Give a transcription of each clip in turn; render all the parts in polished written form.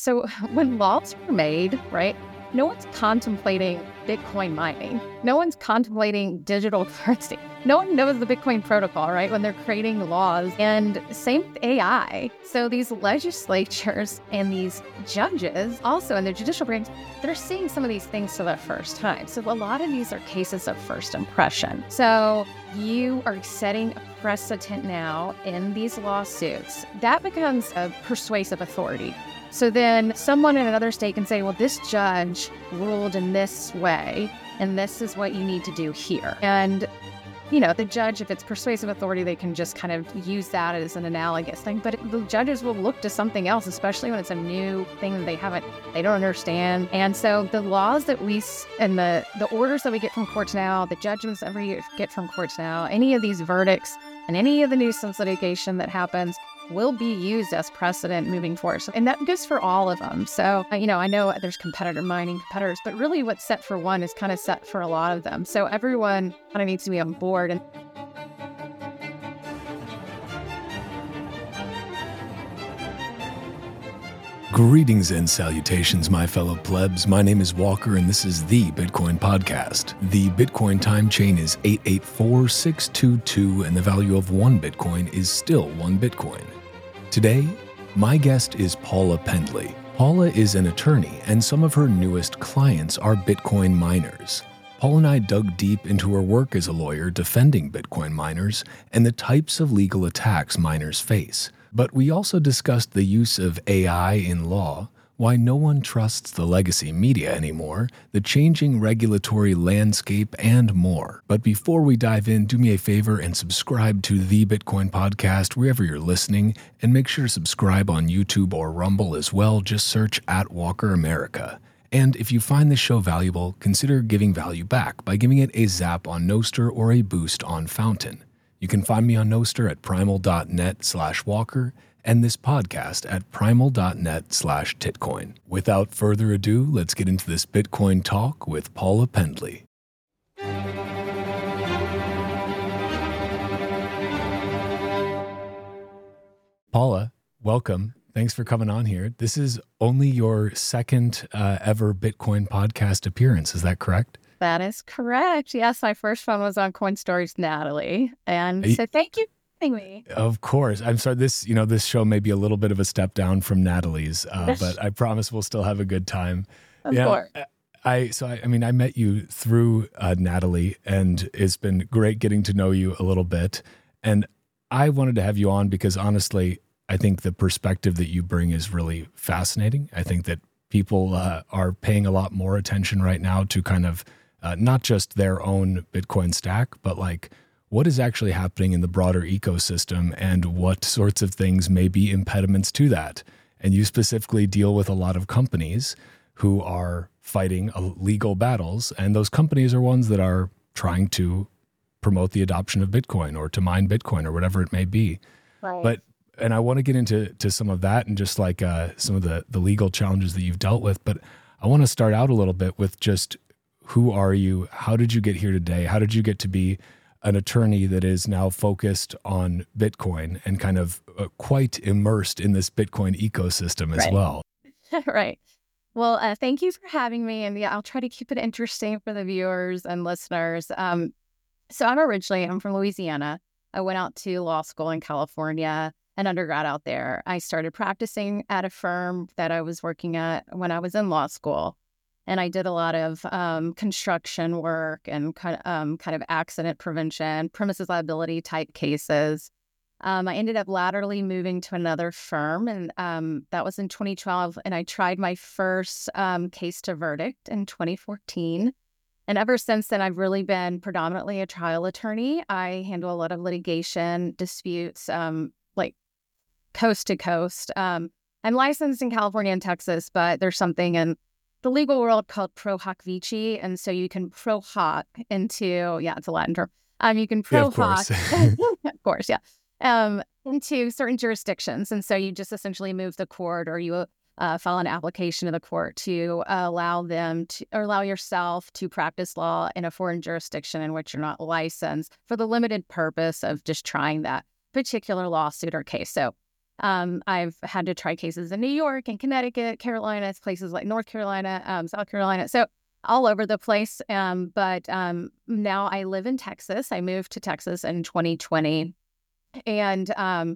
So when laws were made, right, no one's contemplating Bitcoin mining. No one's contemplating digital currency. No one knows the Bitcoin protocol, right, when they're creating laws. And same with AI. So these legislatures and these judges also in their judicial branch, they're seeing some of these things for the first time. So a lot of these are cases of first impression. So you are setting a precedent now in these lawsuits. That becomes a persuasive authority. So then someone in another state can say, well, this judge ruled in this way, and this is what you need to do here. And, you know, the judge, if it's persuasive authority, they can just kind of use that as an analogous thing. But the judges will look to something else, especially when it's a new thing that they don't understand. And so the laws that and the orders that we get from courts now, the judgments that we get from courts now, any of these verdicts and any of the nuisance litigation that happens will be used as precedent moving forward. And that goes for all of them. So, I know there's competitor mining competitors, but really what's set for one is kind of set for a lot of them. So everyone kind of needs to be on board. And Greetings and salutations, my fellow plebs. My name is Walker, and this is the Bitcoin Podcast. The Bitcoin time chain is 884622, and the value of one Bitcoin is still one Bitcoin. Today, my guest is Paula Pendley. Paula is an attorney, and some of her newest clients are Bitcoin miners. Paula and I dug deep into her work as a lawyer defending Bitcoin miners and the types of legal attacks miners face. But we also discussed the use of AI in law, why no one trusts the legacy media anymore, the changing regulatory landscape, and more. But before we dive in, do me a favor and subscribe to the Bitcoin Podcast wherever you're listening, and make sure to subscribe on YouTube or Rumble as well. Just search @WalkerAmerica. And if you find this show valuable, consider giving value back by giving it a zap on Nostr or a boost on Fountain. You can find me on Nostr at primal.net/Walker and this podcast at primal.net/Titcoin. Without further ado, let's get into this Bitcoin talk with Paula Pendley. Paula, welcome. Thanks for coming on here. This is only your second ever Bitcoin podcast appearance. Is that correct? that is correct. Yes, my first one was on Coin Stories Natalie. And so thank you for having me. Of course. I'm sorry, this show may be a little bit of a step down from Natalie's, but I promise we'll still have a good time. Of course. I met you through Natalie, and it's been great getting to know you a little bit. And I wanted to have you on because honestly, I think the perspective that you bring is really fascinating. I think that people are paying a lot more attention right now to kind of not just their own Bitcoin stack, but like what is actually happening in the broader ecosystem and what sorts of things may be impediments to that. And you specifically deal with a lot of companies who are fighting legal battles, and those companies are ones that are trying to promote the adoption of Bitcoin or to mine Bitcoin or whatever it may be. Right. And I want to get into some of that and just like some of the legal challenges that you've dealt with. But I want to start out a little bit with just who are you? How did you get here today? How did you get to be an attorney that is now focused on Bitcoin and kind of quite immersed in this Bitcoin ecosystem as well? Right. Well, thank you for having me. And yeah, I'll try to keep it interesting for the viewers and listeners. So I'm from Louisiana. I went out to law school in California and undergrad out there. I started practicing at a firm that I was working at when I was in law school. And I did a lot of construction work and kind of accident prevention, premises liability type cases. I ended up laterally moving to another firm, and that was in 2012. And I tried my first case to verdict in 2014. And ever since then, I've really been predominantly a trial attorney. I handle a lot of litigation disputes, like coast to coast. I'm licensed in California and Texas, but there's something in the legal world called pro hoc vici. And so you can pro hoc into, it's a Latin term. You can pro hoc, of course, into certain jurisdictions. And so you just essentially move the court, or you file an application to the court to allow yourself to practice law in a foreign jurisdiction in which you're not licensed for the limited purpose of just trying that particular lawsuit or case. So I've had to try cases in New York and Connecticut, Carolinas, places like North Carolina, South Carolina. So all over the place. But now I live in Texas. I moved to Texas in 2020. And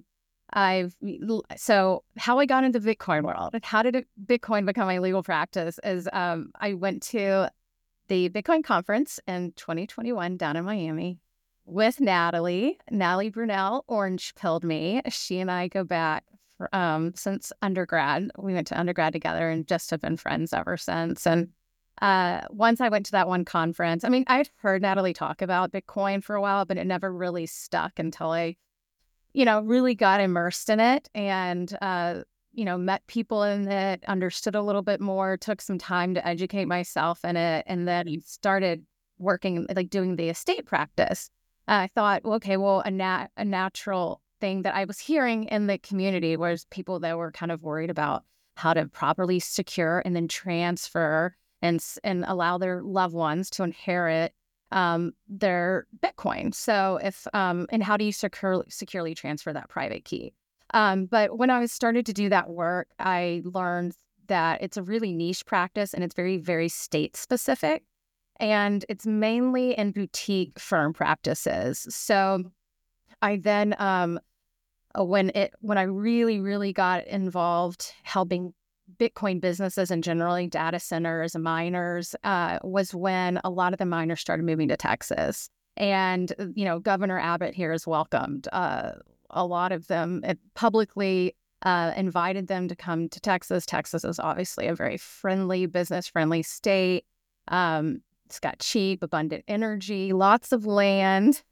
so how I got into the Bitcoin world and how did Bitcoin become my legal practice is I went to the Bitcoin conference in 2021 down in Miami with Natalie. Natalie Brunell orange pilled me. She and I go back since undergrad. We went to undergrad together and just have been friends ever since. And once I went to that one conference, I mean, I'd heard Natalie talk about Bitcoin for a while, but it never really stuck until I really got immersed in it and, met people in it, understood a little bit more, took some time to educate myself in it, and then started working, like doing the estate practice. I thought, a natural thing that I was hearing in the community was people that were kind of worried about how to properly secure and then transfer and allow their loved ones to inherit their Bitcoin. So and how do you securely transfer that private key? But when I started to do that work, I learned that it's a really niche practice and it's very, very state specific. And it's mainly in boutique firm practices. So I then, when I really, really got involved helping Bitcoin businesses and generally data centers and miners, was when a lot of the miners started moving to Texas. And, Governor Abbott here has welcomed a lot of them publicly invited them to come to Texas. Texas is obviously a very friendly, business-friendly state. It's got cheap, abundant energy, lots of land,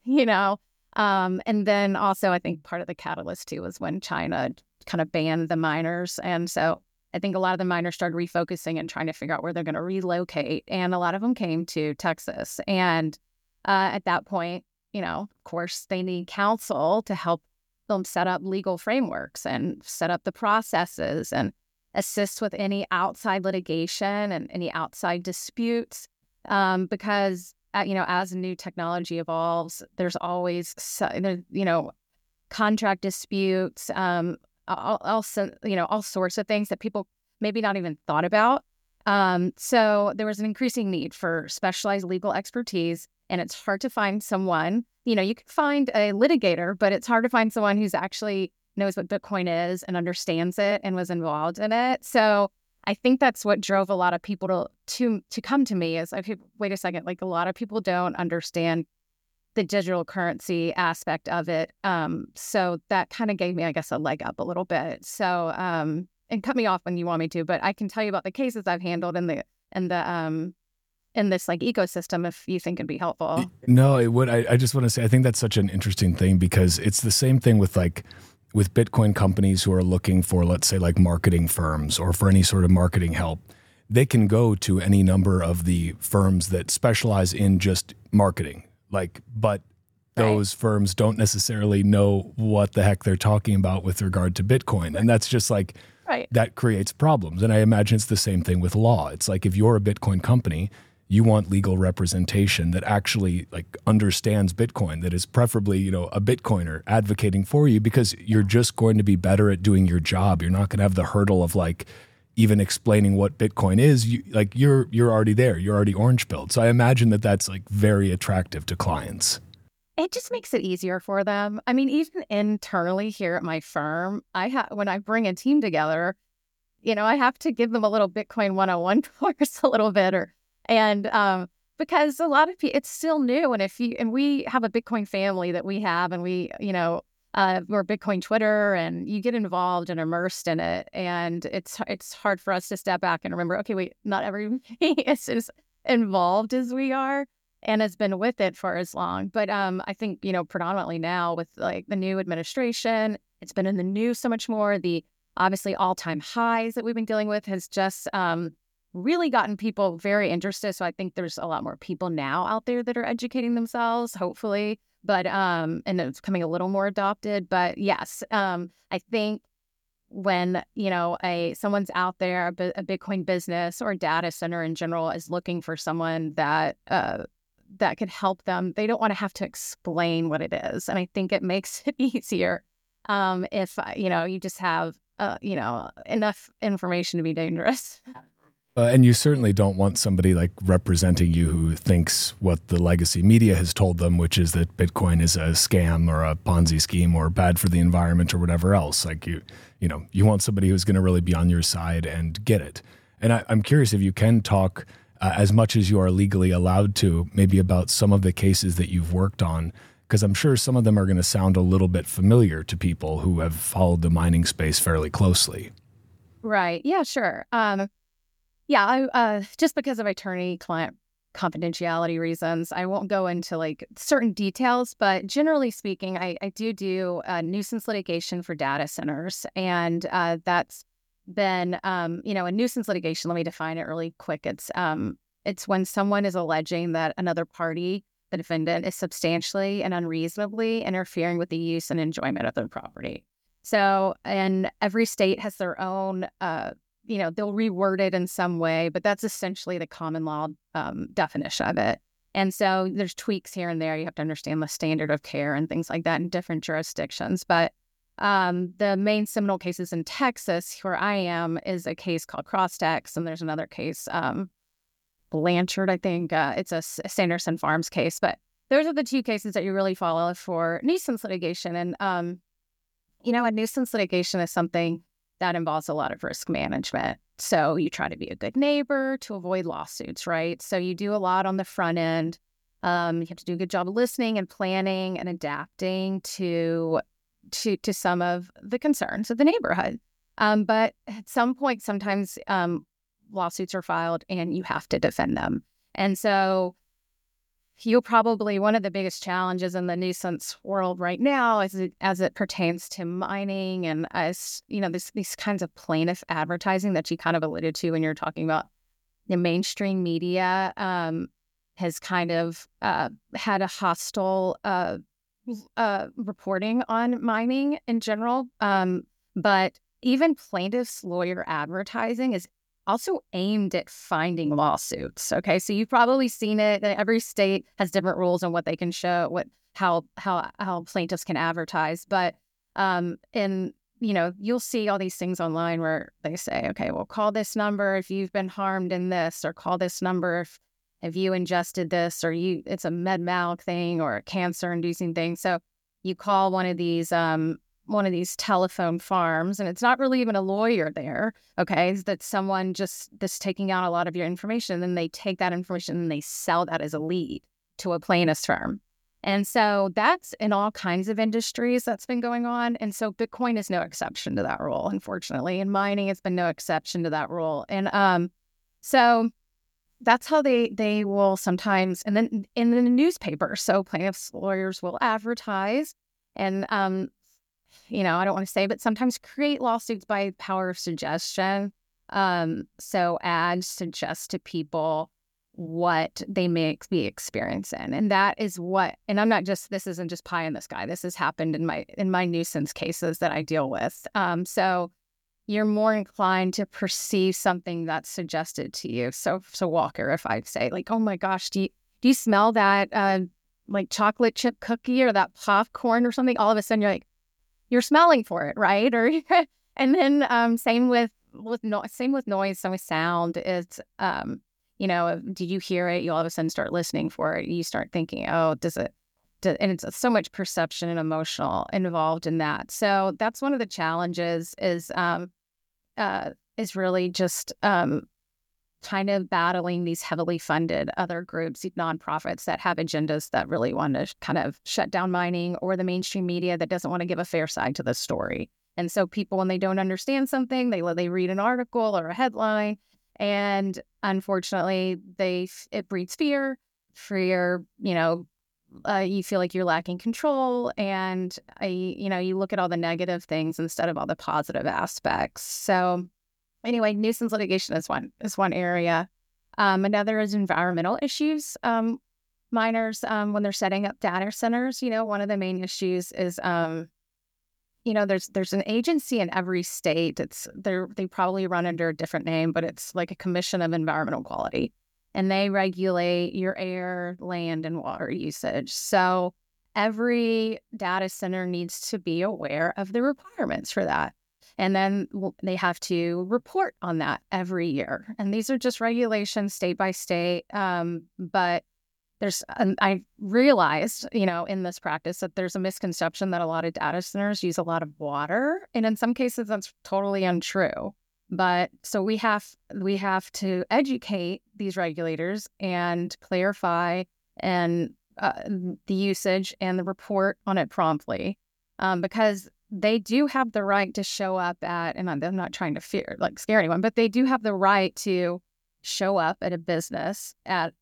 and then also I think part of the catalyst too was when China kind of banned the miners. And so I think a lot of the miners started refocusing and trying to figure out where they're going to relocate. And a lot of them came to Texas. And at that point, of course, they need counsel to help them set up legal frameworks and set up the processes and assist with any outside litigation and any outside disputes. Because, as new technology evolves, there's always, contract disputes, all sorts of things that people maybe not even thought about. So there was an increasing need for specialized legal expertise, and it's hard to find someone, you can find a litigator, but it's hard to find someone who's actually knows what Bitcoin is and understands it and was involved in it. So I think that's what drove a lot of people to come to me is, okay, wait a second, like a lot of people don't understand the digital currency aspect of it. So that kind of gave me, I guess, a leg up a little bit. So, and cut me off when you want me to, but I can tell you about the cases I've handled in this like ecosystem if you think it'd be helpful. No, it would. I just want to say, I think that's such an interesting thing because it's the same thing with Bitcoin companies who are looking for, let's say, like marketing firms or for any sort of marketing help. They can go to any number of the firms that specialize in just marketing. But those firms don't necessarily know what the heck they're talking about with regard to Bitcoin. And that's just that creates problems. And I imagine it's the same thing with law. It's like if you're a Bitcoin company, you want legal representation that actually understands Bitcoin, that is preferably, a Bitcoiner advocating for you because you're just going to be better at doing your job. You're not going to have the hurdle of even explaining what Bitcoin is. You're already there. You're already orange pilled. So I imagine that that's very attractive to clients. It just makes it easier for them. I mean, even internally here at my firm, when I bring a team together, I have to give them a little Bitcoin 101 course a little bit because a lot of people, it's still new. And we have a Bitcoin family that we have, and we're Bitcoin Twitter, and you get involved and immersed in it. And it's hard for us to step back and remember, okay, wait, not everybody is as involved as we are and has been with it for as long. But I think, predominantly now with the new administration, it's been in the news so much more. The obviously all-time highs that we've been dealing with has just really gotten people very interested. So I think there's a lot more people now out there that are educating themselves, hopefully, but and it's becoming a little more adopted. But yes, I think when, someone's out there, a Bitcoin business or a data center in general is looking for someone that could help them, they don't want to have to explain what it is. And I think it makes it easier if you just have enough information to be dangerous. And you certainly don't want somebody like representing you who thinks what the legacy media has told them, which is that Bitcoin is a scam or a Ponzi scheme or bad for the environment or whatever else. Like you want somebody who's going to really be on your side and get it. And I'm curious if you can talk as much as you are legally allowed to, maybe about some of the cases that you've worked on, because I'm sure some of them are going to sound a little bit familiar to people who have followed the mining space fairly closely. Right. Yeah, sure. Yeah, I just because of attorney-client confidentiality reasons, I won't go into like certain details, but generally speaking, I do nuisance litigation for data centers, and that's been a nuisance litigation. Let me define it really quick. It's when someone is alleging that another party, the defendant, is substantially and unreasonably interfering with the use and enjoyment of their property. So, and every state has their own they'll reword it in some way, but that's essentially the common law definition of it. And so there's tweaks here and there. You have to understand the standard of care and things like that in different jurisdictions. But the main seminal cases in Texas, where I am, is a case called Crosstex, and there's another case, Blanchard, I think. It's a Sanderson Farms case. But those are the two cases that you really follow for nuisance litigation. And, a nuisance litigation is something that involves a lot of risk management. So you try to be a good neighbor to avoid lawsuits, right? So you do a lot on the front end. You have to do a good job of listening and planning and adapting to some of the concerns of the neighborhood. But at some point, sometimes lawsuits are filed and you have to defend them. And so one of the biggest challenges in the nuisance world right now as it pertains to mining and these kinds of plaintiff advertising that you kind of alluded to when you're talking about the mainstream media has kind of had a hostile reporting on mining in general. But even plaintiffs' lawyer advertising is also aimed at finding lawsuits. Okay, so you've probably seen it. Every state has different rules on what they can show, how plaintiffs can advertise. But you'll see all these things online where they say, okay, well, call this number if you've been harmed in this, or call this number if you ingested this, or it's a med mal thing or a cancer-inducing thing. So you call one of these telephone farms, and it's not really even a lawyer there, okay? It's that someone that's taking out a lot of your information, and then they take that information and they sell that as a lead to a plaintiff's firm. And so that's in all kinds of industries that's been going on. And so Bitcoin is no exception to that rule, unfortunately. And mining has been no exception to that rule. And so that's how they will sometimes, and then in the newspaper, so plaintiffs' lawyers will advertise and I don't want to say, but sometimes create lawsuits by power of suggestion. So ads suggest to people what they may be experiencing. And that is and this isn't just pie in the sky. This has happened in my nuisance cases that I deal with. So you're more inclined to perceive something that's suggested to you. So Walker, if I'd say like, oh my gosh, do you smell that like chocolate chip cookie or that popcorn or something? All of a sudden you're like, you're smelling for it, right? Or and then same with noise, same with sound. It's did you hear it? You all of a sudden start listening for it. You start thinking, oh, and it's so much perception and emotional involved in that. So that's one of the challenges is really just kind of battling these heavily funded other groups, nonprofits that have agendas that really want to kind of shut down mining, or the mainstream media that doesn't want to give a fair side to the story. And so people, when they don't understand something, they read an article or a headline, and unfortunately, it breeds fear. You feel like you're lacking control, and you look at all the negative things instead of all the positive aspects. So anyway, nuisance litigation is one area. Another is environmental issues. Miners, when they're setting up data centers, one of the main issues is, there's an agency in every state. They probably run under a different name, but it's like a Commission of Environmental Quality, and they regulate your air, land, and water usage. So every data center needs to be aware of the requirements for that. And then they have to report on that every year. And these are just regulations state by state. But I realized, in this practice that there's a misconception that a lot of data centers use a lot of water. And in some cases, that's totally untrue. But so we have to educate these regulators and clarify and the usage and the report on it promptly, because they do have the right to show up at, and I'm not trying to scare anyone, but they do have the right to show up at a business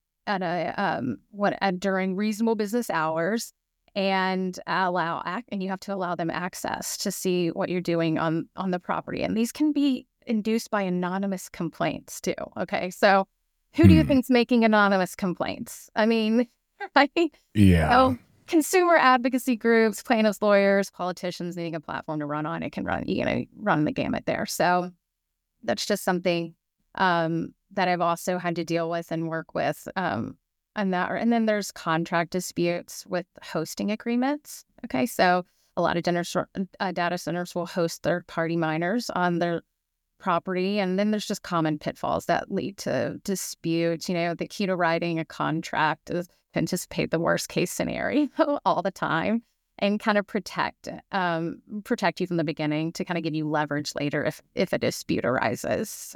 during reasonable business hours and and you have to allow them access to see what you're doing on the property. And these can be induced by anonymous complaints too. Okay, so who do you think's making anonymous complaints? I mean, right? Yeah. Consumer advocacy groups, plaintiffs, lawyers, politicians needing a platform to run on. It can run the gamut there. So that's just something that I've also had to deal with and work with. And then there's contract disputes with hosting agreements. Okay, so a lot of data centers will host third-party miners on their property, and then there's just common pitfalls that lead to disputes. The key to writing a contract is to anticipate the worst case scenario all the time and kind of protect you from the beginning to kind of give you leverage later if a dispute arises.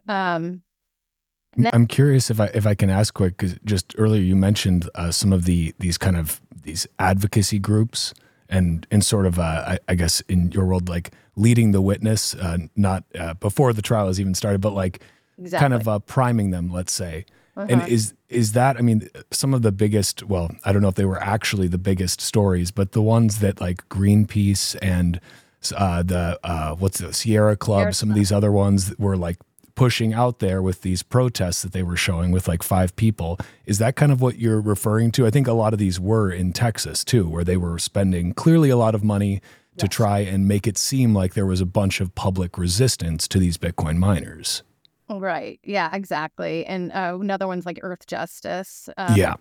I'm curious if I can ask quick, because just earlier you mentioned some of these advocacy groups and sort of I guess in your world, like leading the witness, not before the trial has even started, but like kind of priming them, let's say. And is that, I mean, some of the biggest, well, I don't know if they were actually the biggest stories, but the ones that like Greenpeace and the Sierra Club, some of these other ones that were like pushing out there with these protests that they were showing with like 5 people. Is that kind of what you're referring to? I think a lot of these were in Texas too, where they were spending clearly a lot of money to try and make it seem like there was a bunch of public resistance to these Bitcoin miners. Right. Yeah, exactly. And another one's like Earth Justice. Yeah,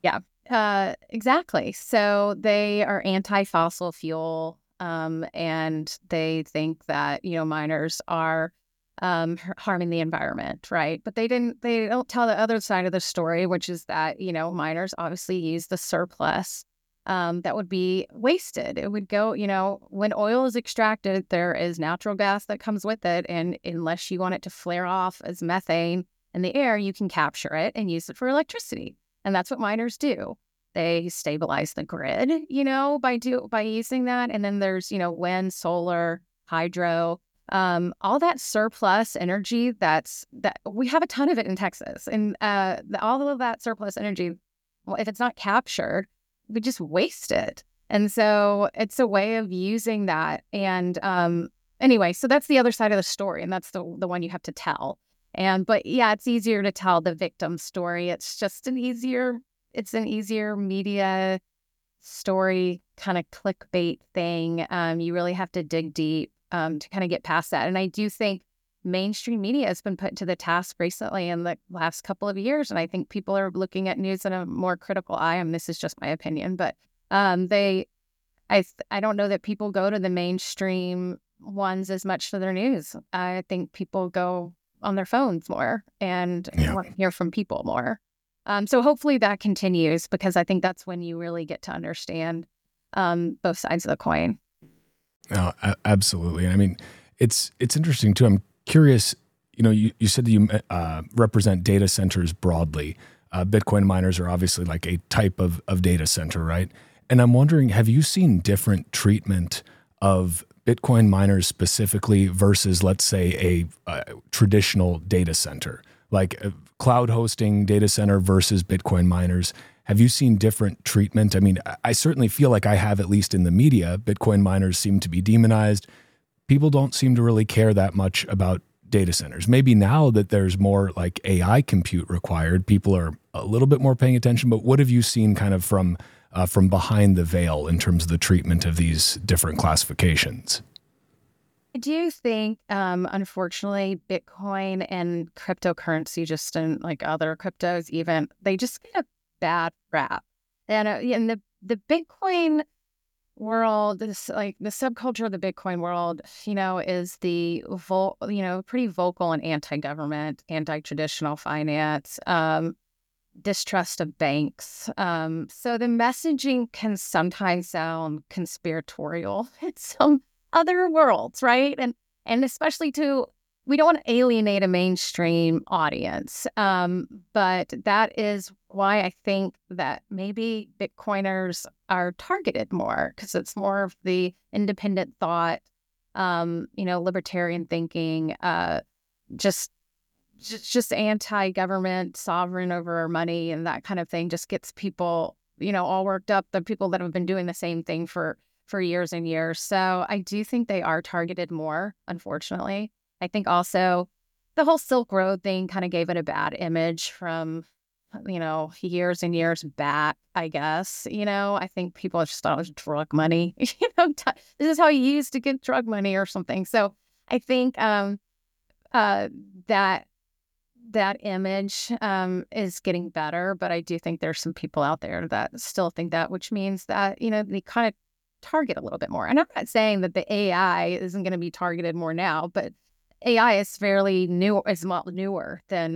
exactly. So they are anti-fossil fuel, and they think that, miners are harming the environment, right? But they don't tell the other side of the story, which is that, miners obviously use the surplus that would be wasted. It would go, when oil is extracted, there is natural gas that comes with it. And unless you want it to flare off as methane in the air, you can capture it and use it for electricity. And that's what miners do. They stabilize the grid, by using that. And then there's, wind, solar, hydro, all that surplus energy that we have a ton of it in Texas. And all of that surplus energy, well, if it's not captured, we just waste it. And so it's a way of using that. And anyway, so that's the other side of the story. And that's the one you have to tell. But yeah, it's easier to tell the victim story. It's just an easier media story, kind of clickbait thing. You really have to dig deep to kind of get past that. And I do think mainstream media has been put to the task recently in the last couple of years. And I think people are looking at news in a more critical eye. And this is just my opinion, but I don't know that people go to the mainstream ones as much for their news. I think people go on their phones more and want to hear from people more. So hopefully that continues, because I think that's when you really get to understand both sides of the coin. No, absolutely. I mean, it's interesting too. I'm curious, you said that you represent data centers broadly. Bitcoin miners are obviously like a type of data center, right? And I'm wondering, have you seen different treatment of Bitcoin miners specifically versus, let's say, a traditional data center, like a cloud hosting data center versus Bitcoin miners? Have you seen different treatment? I mean, I certainly feel like I have, at least in the media. Bitcoin miners seem to be demonized. People don't seem to really care that much about data centers. Maybe now that there's more like AI compute required, people are a little bit more paying attention. But what have you seen kind of from behind the veil in terms of the treatment of these different classifications? I do think, unfortunately, Bitcoin and cryptocurrency, just in like other cryptos even, they just get a bad rap. And the Bitcoin world, this like the subculture of the Bitcoin world, is pretty vocal and anti-government, anti-traditional finance, distrust of banks. So the messaging can sometimes sound conspiratorial in some other worlds, right? And especially we don't want to alienate a mainstream audience. But that is why I think that maybe Bitcoiners are targeted more, because it's more of the independent thought, libertarian thinking, just anti-government, sovereign over our money, and that kind of thing just gets people, all worked up. The people that have been doing the same thing for years and years. So I do think they are targeted more, unfortunately. I think also the whole Silk Road thing kind of gave it a bad image from, years and years back, I guess. I think people just thought it was drug money. This is how you used to get drug money or something. So I think that image is getting better, but I do think there's some people out there that still think that, which means that, they kind of target a little bit more. And I'm not saying that the AI isn't going to be targeted more now, but AI is fairly new, is a lot newer than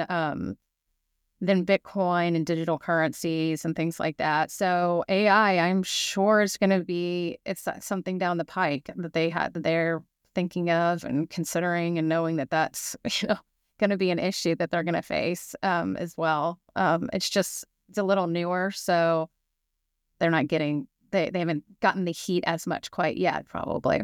Bitcoin and digital currencies and things like that. So AI, I'm sure it's something down the pike that they're thinking of and considering and knowing that that's, going to be an issue that they're going to face as well. It's a little newer, so they're not they haven't gotten the heat as much quite yet, probably.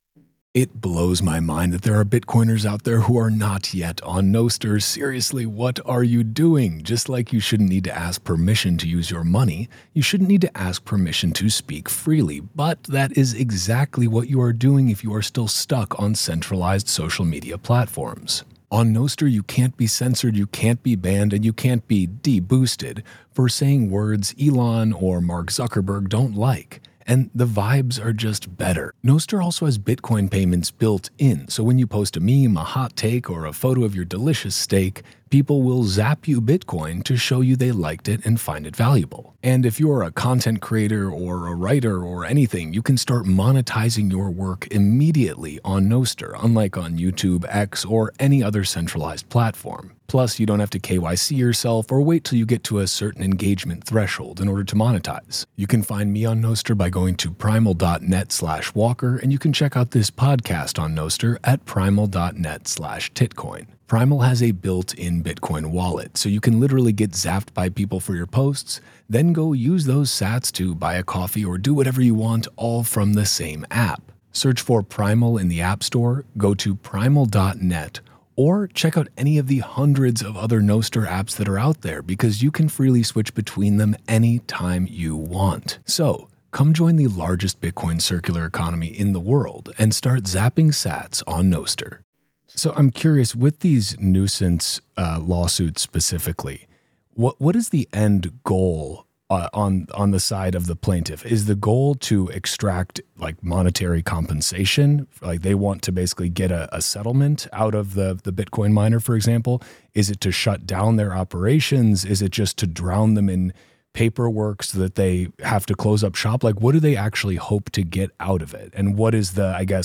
It blows my mind that there are Bitcoiners out there who are not yet on Nostr. Seriously, what are you doing? Just like you shouldn't need to ask permission to use your money, you shouldn't need to ask permission to speak freely. But that is exactly what you are doing if you are still stuck on centralized social media platforms. On Nostr, you can't be censored, you can't be banned, and you can't be deboosted for saying words Elon or Mark Zuckerberg don't like. And the vibes are just better. Nostr also has Bitcoin payments built in, so when you post a meme, a hot take, or a photo of your delicious steak, people will zap you Bitcoin to show you they liked it and find it valuable. And if you're a content creator or a writer or anything, you can start monetizing your work immediately on Nostr, unlike on YouTube, X, or any other centralized platform. Plus, you don't have to KYC yourself or wait till you get to a certain engagement threshold in order to monetize. You can find me on Nostr by going to primal.net/Walker, and you can check out this podcast on Nostr at primal.net/Titcoin. Primal has a built-in Bitcoin wallet, so you can literally get zapped by people for your posts, then go use those sats to buy a coffee or do whatever you want, all from the same app. Search for Primal in the App Store, go to primal.net, or check out any of the hundreds of other Nostr apps that are out there, because you can freely switch between them anytime you want. So, come join the largest Bitcoin circular economy in the world and start zapping sats on Nostr. So I'm curious, with these nuisance lawsuits specifically, what is the end goal on the side of the plaintiff? Is the goal to extract like monetary compensation? Like they want to basically get a settlement out of the Bitcoin miner, for example? Is it to shut down their operations? Is it just to drown them in paperwork so that they have to close up shop? Like what do they actually hope to get out of it? And what is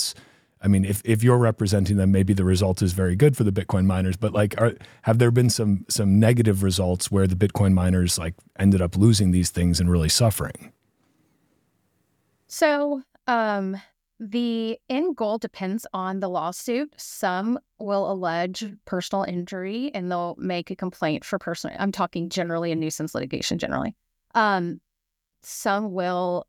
if you're representing them, maybe the result is very good for the Bitcoin miners, but have there been some negative results where the Bitcoin miners ended up losing these things and really suffering? So the end goal depends on the lawsuit. Some will allege personal injury and they'll make a complaint for personal. I'm talking generally in nuisance litigation generally. Some will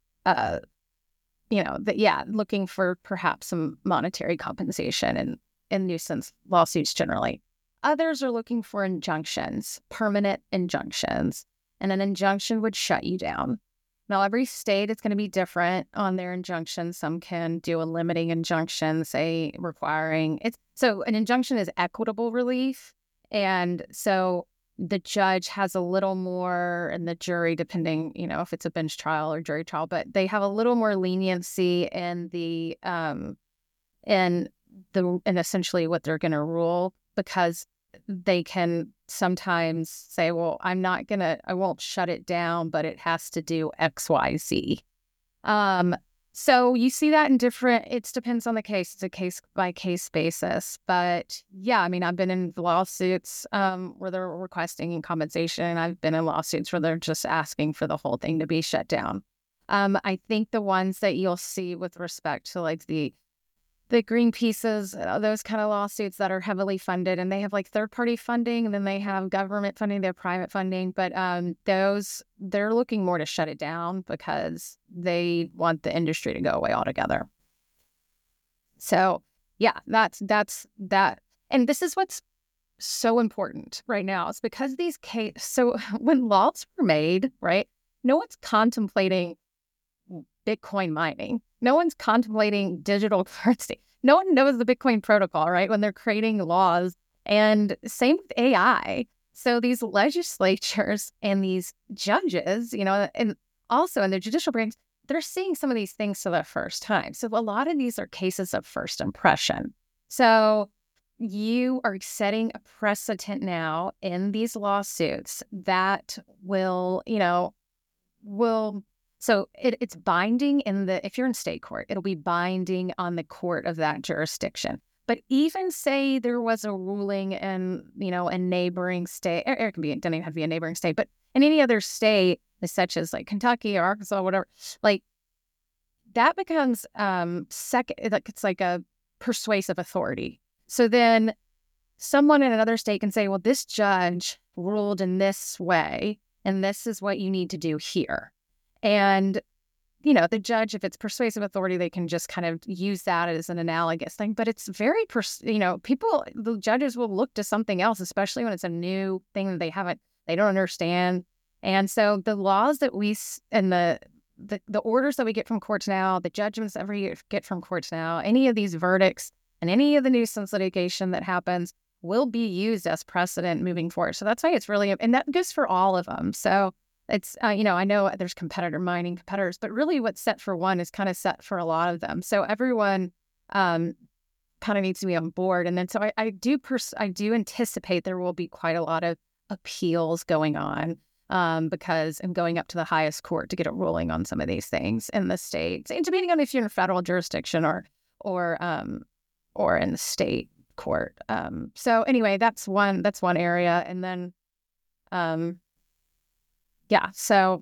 looking for perhaps some monetary compensation and nuisance lawsuits generally. Others are looking for injunctions, permanent injunctions, and an injunction would shut you down. Now, every state is going to be different on their injunctions. Some can do a limiting injunction, say requiring it. So an injunction is equitable relief. And so the judge has a little more, and the jury, depending, if it's a bench trial or jury trial, but they have a little more leniency in in essentially what they're going to rule, because they can sometimes say, well, I won't shut it down, but it has to do X, Y, Z. So you see that in it depends on the case. It's a case by case basis. But yeah, I mean, I've been in lawsuits where they're requesting compensation. I've been in lawsuits where they're just asking for the whole thing to be shut down. I think the ones that you'll see with respect to like the Greenpeace's, those kind of lawsuits that are heavily funded, and they have like third-party funding, and then they have government funding, they have private funding, but they're looking more to shut it down because they want the industry to go away altogether. So yeah, that's that. And this is what's so important right now. It's because so when laws were made, right, no one's contemplating Bitcoin mining. No one's contemplating digital currency. No one knows the Bitcoin protocol, right? When they're creating laws. And same with AI. So these legislatures and these judges, and also in the judicial branch, they're seeing some of these things for the first time. So a lot of these are cases of first impression. So you are setting a precedent now in these lawsuits that so it's binding if you're in state court, it'll be binding on the court of that jurisdiction. But even say there was a ruling in, a neighboring state, or it doesn't even have to be a neighboring state, but in any other state, such as like Kentucky or Arkansas, whatever, like that becomes it's like a persuasive authority. So then someone in another state can say, well, this judge ruled in this way, and this is what you need to do here. And, the judge, if it's persuasive authority, they can just kind of use that as an analogous thing. But it's very, the judges will look to something else, especially when it's a new thing that they don't understand. And so the laws that and the orders that we get from courts now, the judgments that we get from courts now, any of these verdicts and any of the nuisance litigation that happens will be used as precedent moving forward. So that's why it's really, and that goes for all of them. So it's, I know there's competitor mining competitors, but really what's set for one is kind of set for a lot of them. So everyone kind of needs to be on board. And then so I do anticipate there will be quite a lot of appeals going on because I'm going up to the highest court to get a ruling on some of these things in the states, and depending on if you're in a federal jurisdiction or in the state court. So anyway, that's one area. And then, yeah. So,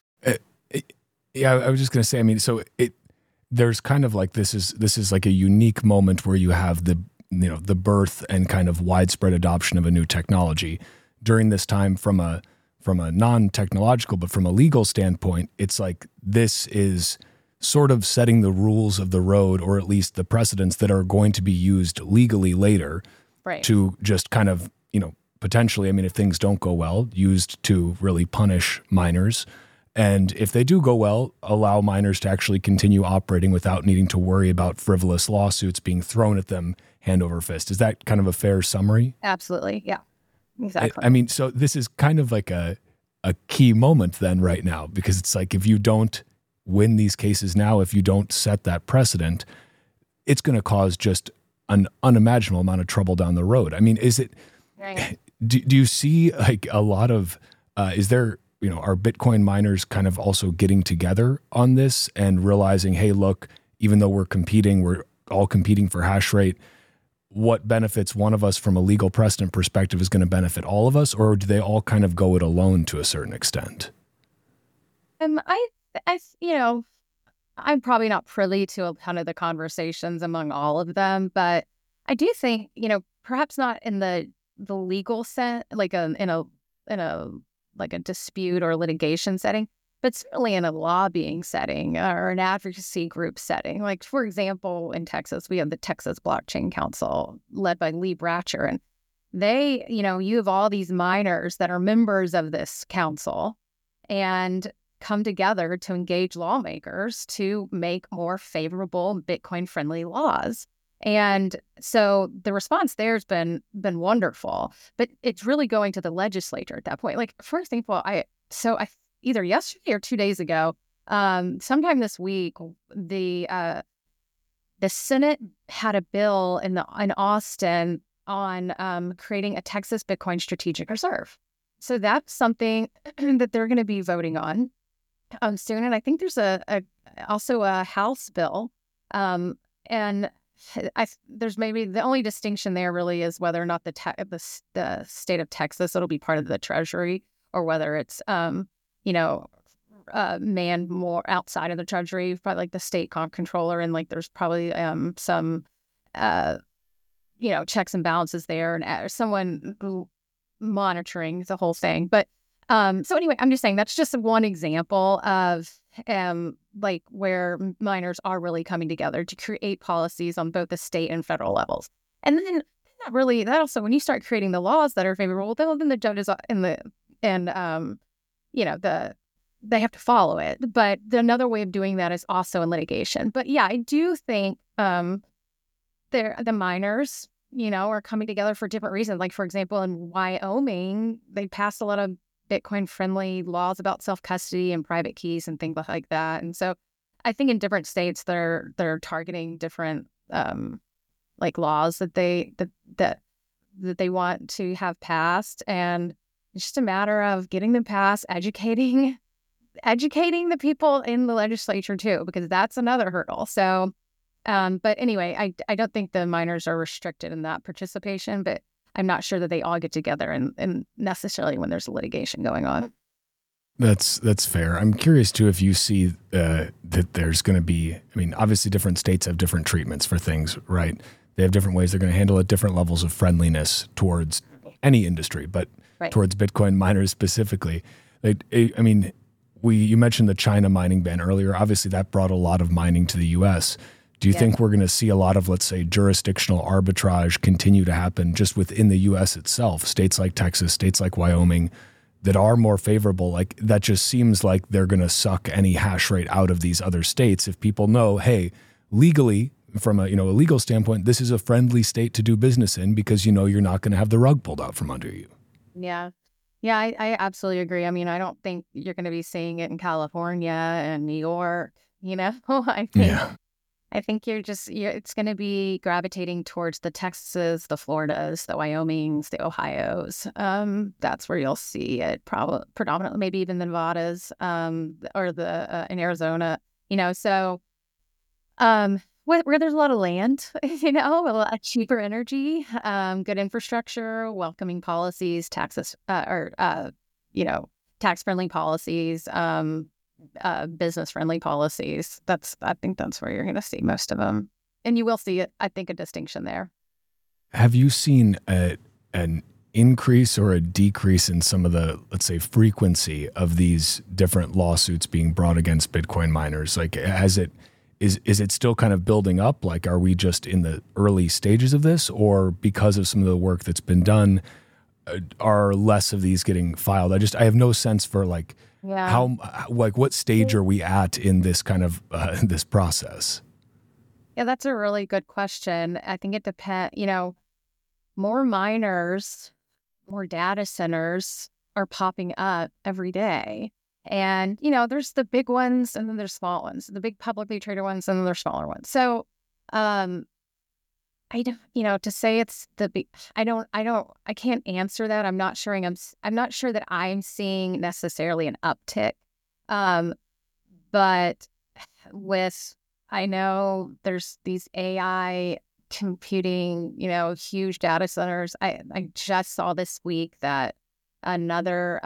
yeah, I was just going to say, I mean, so there's kind of like, this is like a unique moment where you have the birth and kind of widespread adoption of a new technology during this time from a non-technological, but from a legal standpoint, it's like, this is sort of setting the rules of the road, or at least the precedents that are going to be used legally later, right, to just kind of, potentially, I mean, if things don't go well, used to really punish miners. And if they do go well, allow miners to actually continue operating without needing to worry about frivolous lawsuits being thrown at them hand over fist. Is that kind of a fair summary? Absolutely. Yeah, exactly. I mean, so this is kind of like a key moment then right now, because it's like, if you don't win these cases now, if you don't set that precedent, it's going to cause just an unimaginable amount of trouble down the road. I mean, is it... Right. Do you see like a lot of, is there, are Bitcoin miners kind of also getting together on this and realizing, hey, look, even though we're all competing for hash rate, what benefits one of us from a legal precedent perspective is going to benefit all of us? Or do they all kind of go it alone to a certain extent? I'm probably not privy to a ton of the conversations among all of them, but I do think, perhaps not in the legal set, like in a dispute or litigation setting, but certainly in a lobbying setting or an advocacy group setting. Like, for example, in Texas, we have the Texas Blockchain Council led by Lee Bratcher, and they, you have all these miners that are members of this council and come together to engage lawmakers to make more favorable Bitcoin-friendly laws. And so the response there has been wonderful, but it's really going to the legislature at that point. Like, for example, I either yesterday or 2 days ago, sometime this week, the Senate had a bill in Austin on creating a Texas Bitcoin Strategic Reserve. So that's something that they're going to be voting on. soon. And I think there's also a House bill. And there's maybe the only distinction there really is whether or not the state of Texas, it'll be part of the Treasury, or whether it's, manned more outside of the Treasury, probably like the state comptroller. And like, there's probably some, checks and balances there, and someone monitoring the whole thing. But so anyway, I'm just saying that's just one example of like where miners are really coming together to create policies on both the state and federal levels. And then that also, when you start creating the laws that are favorable, then the judges they have to follow it. But another way of doing that is also in litigation. But yeah, I do think the miners, are coming together for different reasons. Like, for example, in Wyoming, they passed a lot of Bitcoin-friendly laws about self-custody and private keys and things like that. And so I think in different states, they're targeting different like laws that they want to have passed. And it's just a matter of getting them passed, educating the people in the legislature too, because that's another hurdle. So, but anyway, I don't think the miners are restricted in that participation, but I'm not sure that they all get together and necessarily when there's litigation going on. That's fair. I'm curious too if you see that there's going to be, obviously different states have different treatments for things, right? They have different ways they're going to handle it, different levels of friendliness towards any industry, but right. Towards Bitcoin miners specifically. You mentioned the China mining ban earlier. Obviously, that brought a lot of mining to the U.S. Do you think we're going to see a lot of, let's say, jurisdictional arbitrage continue to happen just within the U.S. itself? States like Texas, states like Wyoming, that are more favorable, like that just seems like they're going to suck any hash rate out of these other states if people know, hey, legally, from a legal standpoint, this is a friendly state to do business in because you're not going to have the rug pulled out from under you. Yeah. Yeah, I absolutely agree. I don't think you're going to be seeing it in California and New York, I think it's going to be gravitating towards the Texas, the Floridas, the Wyomings, the Ohio's. That's where you'll see it predominantly, maybe even the Nevadas, or the in Arizona. So where there's a lot of land, a lot of cheaper energy, good infrastructure, welcoming policies, tax friendly policies. Business-friendly policies. I think that's where you're going to see most of them. And you will see, I think, a distinction there. Have you seen an increase or a decrease in some of the, let's say, frequency of these different lawsuits being brought against Bitcoin miners? Like, is it still kind of building up? Like, are we just in the early stages of this? Or because of some of the work that's been done, are less of these getting filed? I have no sense for what stage are we at in this kind of this process? Yeah, that's a really good question. I think it depends. More miners, more data centers are popping up every day, and there's the big ones and then there's small ones, the big publicly traded ones and then there's smaller ones. So, I don't, to say it's the big, I can't answer that. I'm not sure that I'm seeing necessarily an uptick. But I know there's these AI computing, huge data centers. I just saw this week that another,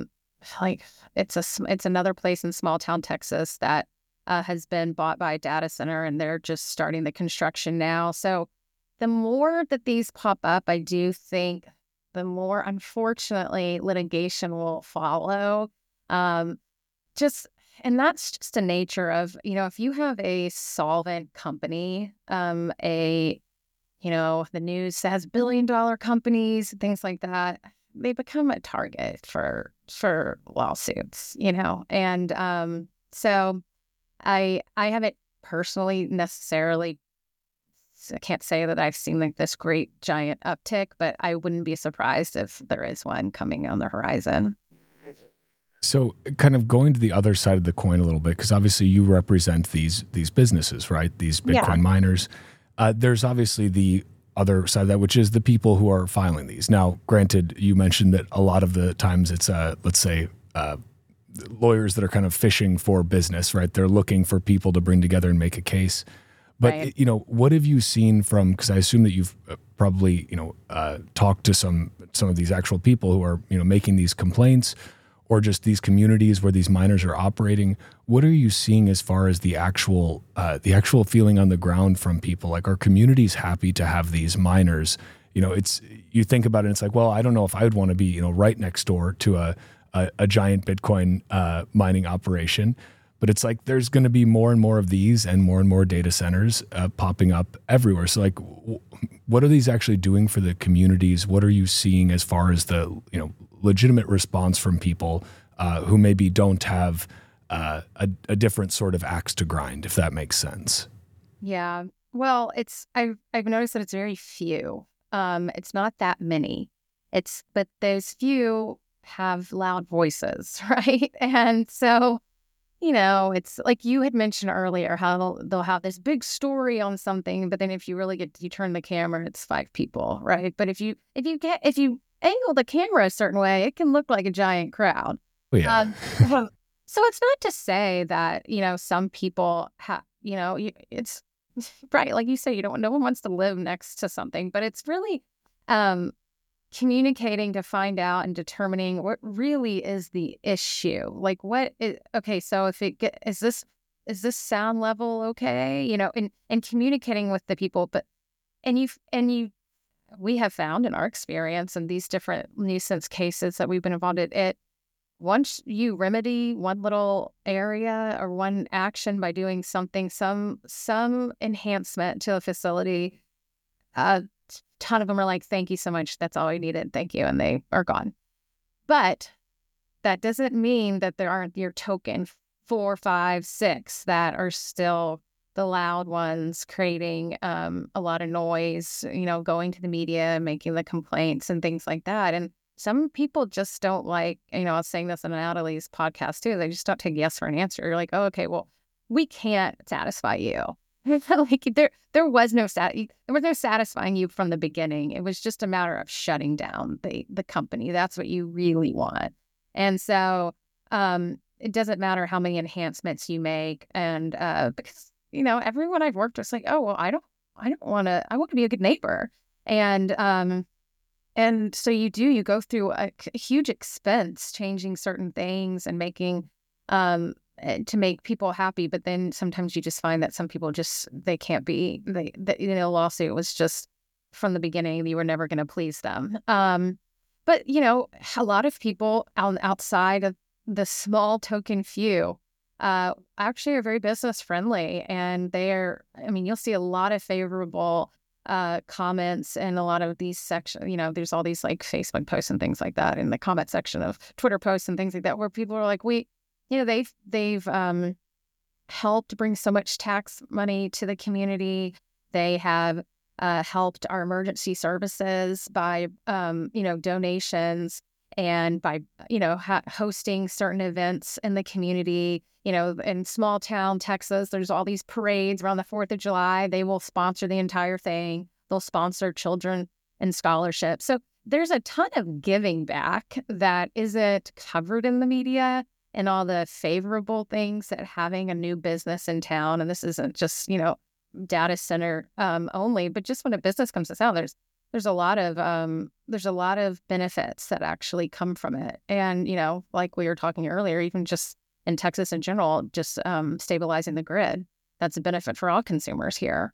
it's another place in small town Texas that has been bought by a data center, and they're just starting the construction now. So the more that these pop up, I do think the more, unfortunately, litigation will follow. And that's just the nature of, if you have a solvent company, the news says billion-dollar companies, things like that, they become a target for lawsuits, and so I haven't personally necessarily, I can't say that I've seen like this great giant uptick, but I wouldn't be surprised if there is one coming on the horizon. So kind of going to the other side of the coin a little bit, because obviously you represent these businesses, right? These Bitcoin miners. There's obviously the other side of that, which is the people who are filing these. Now, granted, you mentioned that a lot of the times it's, let's say, lawyers that are kind of fishing for business, right? They're looking for people to bring together and make a case. But, Right. What have you seen from, because I assume that you've probably, talked to some of these actual people who are, making these complaints, or just these communities where these miners are operating. What are you seeing as far as the actual feeling on the ground from people? Like, are communities happy to have these miners? You think about it, and it's like, well, I don't know if I would want to be, right next door to a giant Bitcoin mining operation. But it's like there's going to be more and more of these and more data centers popping up everywhere. So like, what are these actually doing for the communities? What are you seeing as far as the legitimate response from people who maybe don't have a different sort of axe to grind, if that makes sense? Yeah. Well, I've noticed that it's very few. It's not that many. But those few have loud voices, right? And so, it's like you had mentioned earlier, how they'll have this big story on something, but then if you turn the camera, it's 5 people, right? But if you angle the camera a certain way, it can look like a giant crowd. Oh, yeah. So it's not to say that, some people have, it's right. Like you say, no one wants to live next to something, but it's really, communicating to find out and determining what really is the issue. Like okay, so if is this sound level okay? And communicating with the people, we have found in our experience in these different nuisance cases that we've been involved in, once you remedy one little area or one action by doing something, some enhancement to a facility, ton of them are like, thank you so much. That's all I needed. Thank you. And they are gone. But that doesn't mean that there aren't your token 4, 5, 6 that are still the loud ones creating a lot of noise, going to the media, making the complaints and things like that. And some people just don't like, I was saying this in an Natalie's podcast too, they just don't take yes for an answer. You're like, oh, okay, well, we can't satisfy you. Like there was no satisfying you from the beginning. It was just a matter of shutting down the company. That's what you really want. And so it doesn't matter how many enhancements you make. And because everyone I've worked with is like, oh well, I want to be a good neighbor. And so you go through a huge expense changing certain things and making to make people happy, but then sometimes you just find that some people they can't be. Lawsuit was just from the beginning, you were never going to please them. But a lot of people outside of the small token few actually are very business friendly, and you'll see a lot of favorable comments in a lot of these sections. There's all these like Facebook posts and things like that in the comment section of Twitter posts and things like that, where people are like, they've helped bring so much tax money to the community. They have helped our emergency services by, donations, and by, hosting certain events in the community. In small town Texas, there's all these parades around the 4th of July. They will sponsor the entire thing. They'll sponsor children and scholarships. So there's a ton of giving back that isn't covered in the media, and all the favorable things that having a new business in town. And this isn't just, data center only, but just when a business comes to town, there's a lot of benefits that actually come from it. And, like we were talking earlier, even just in Texas in general, just stabilizing the grid, that's a benefit for all consumers here.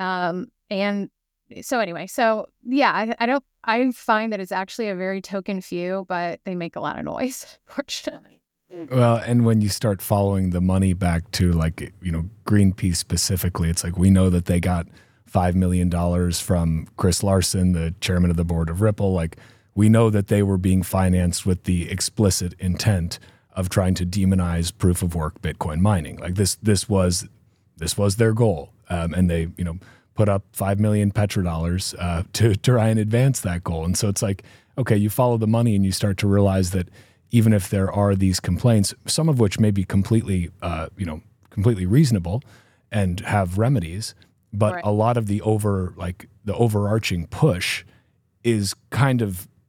And so anyway, yeah, I find that it's actually a very token few, but they make a lot of noise, fortunately. Well, and when you start following the money back to Greenpeace specifically, it's like, we know that they got $5 million from Chris Larsen, the chairman of the board of Ripple. Like, we know that they were being financed with the explicit intent of trying to demonize proof of work Bitcoin mining. Like this was their goal. And they, put up 5 million petrodollars to try and advance that goal. And so it's like, okay, you follow the money and you start to realize that even if there are these complaints, some of which may be completely reasonable and have remedies, but right. A lot of the overarching push is kind of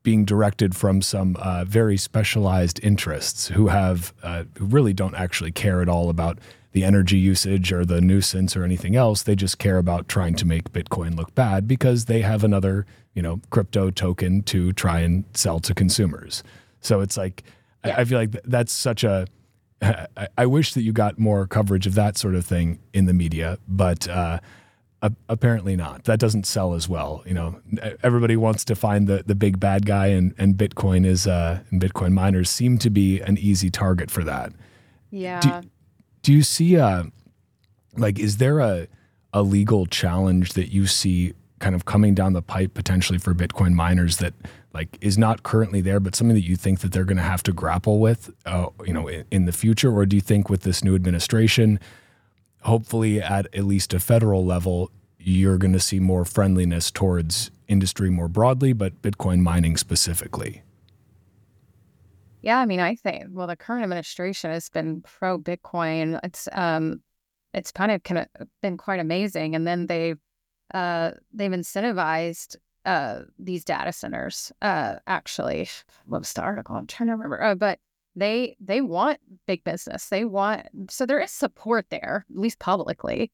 being directed from some very specialized interests who who really don't actually care at all about the energy usage or the nuisance or anything else. They just care about trying to make Bitcoin look bad because they have another, crypto token to try and sell to consumers. So it's like, I feel like that's such I wish that you got more coverage of that sort of thing in the media, but apparently not. That doesn't sell as well. Everybody wants to find the big bad guy, and Bitcoin and Bitcoin miners seem to be an easy target for that. Yeah. Do you see is there a legal challenge that you see kind of coming down the pipe potentially for Bitcoin miners that is not currently there, but something that you think that they're going to have to grapple with, in the future? Or do you think with this new administration, hopefully at least a federal level, you're going to see more friendliness towards industry more broadly, but Bitcoin mining specifically? Yeah, I mean, I think, the current administration has been pro Bitcoin. It's kind of been quite amazing. And then they've incentivized these data centers. Actually, what was the article? I'm trying to remember. But they want big business. So there is support there, at least publicly.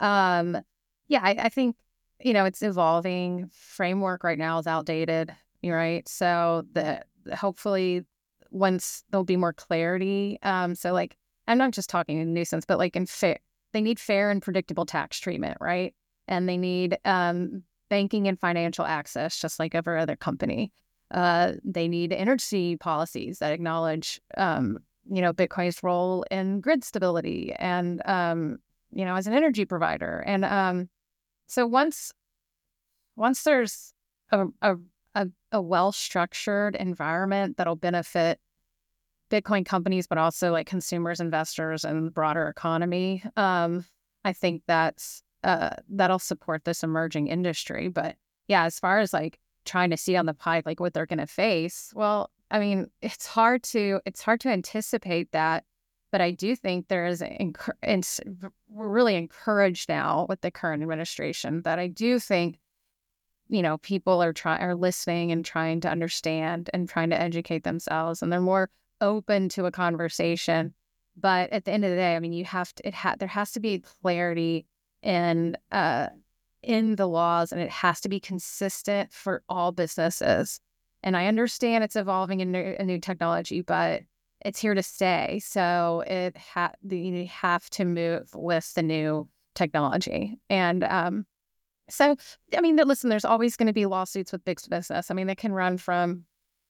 I think, it's evolving. Framework right now is outdated, right? So hopefully once there'll be more clarity. I'm not just talking in nuisance, but they need fair and predictable tax treatment, right? And they need banking and financial access, just like every other company. They need energy policies that acknowledge, Bitcoin's role in grid stability and, as an energy provider. And so once there's a well-structured environment that'll benefit Bitcoin companies, but also consumers, investors, and the broader economy, I think that'll support this emerging industry. But yeah, as far as trying to see on the pipe what they're going to face, well, I mean, it's hard to anticipate that. But I do think we're really encouraged now with the current administration that I do think people are listening and trying to understand and trying to educate themselves, and they're more open to a conversation. But at the end of the day, I mean, there has to be clarity in the laws, and it has to be consistent for all businesses. And I understand it's evolving in a new technology, but it's here to stay. So you have to move with the new technology. And so, I mean, listen, there's always going to be lawsuits with big business. I mean, they can run from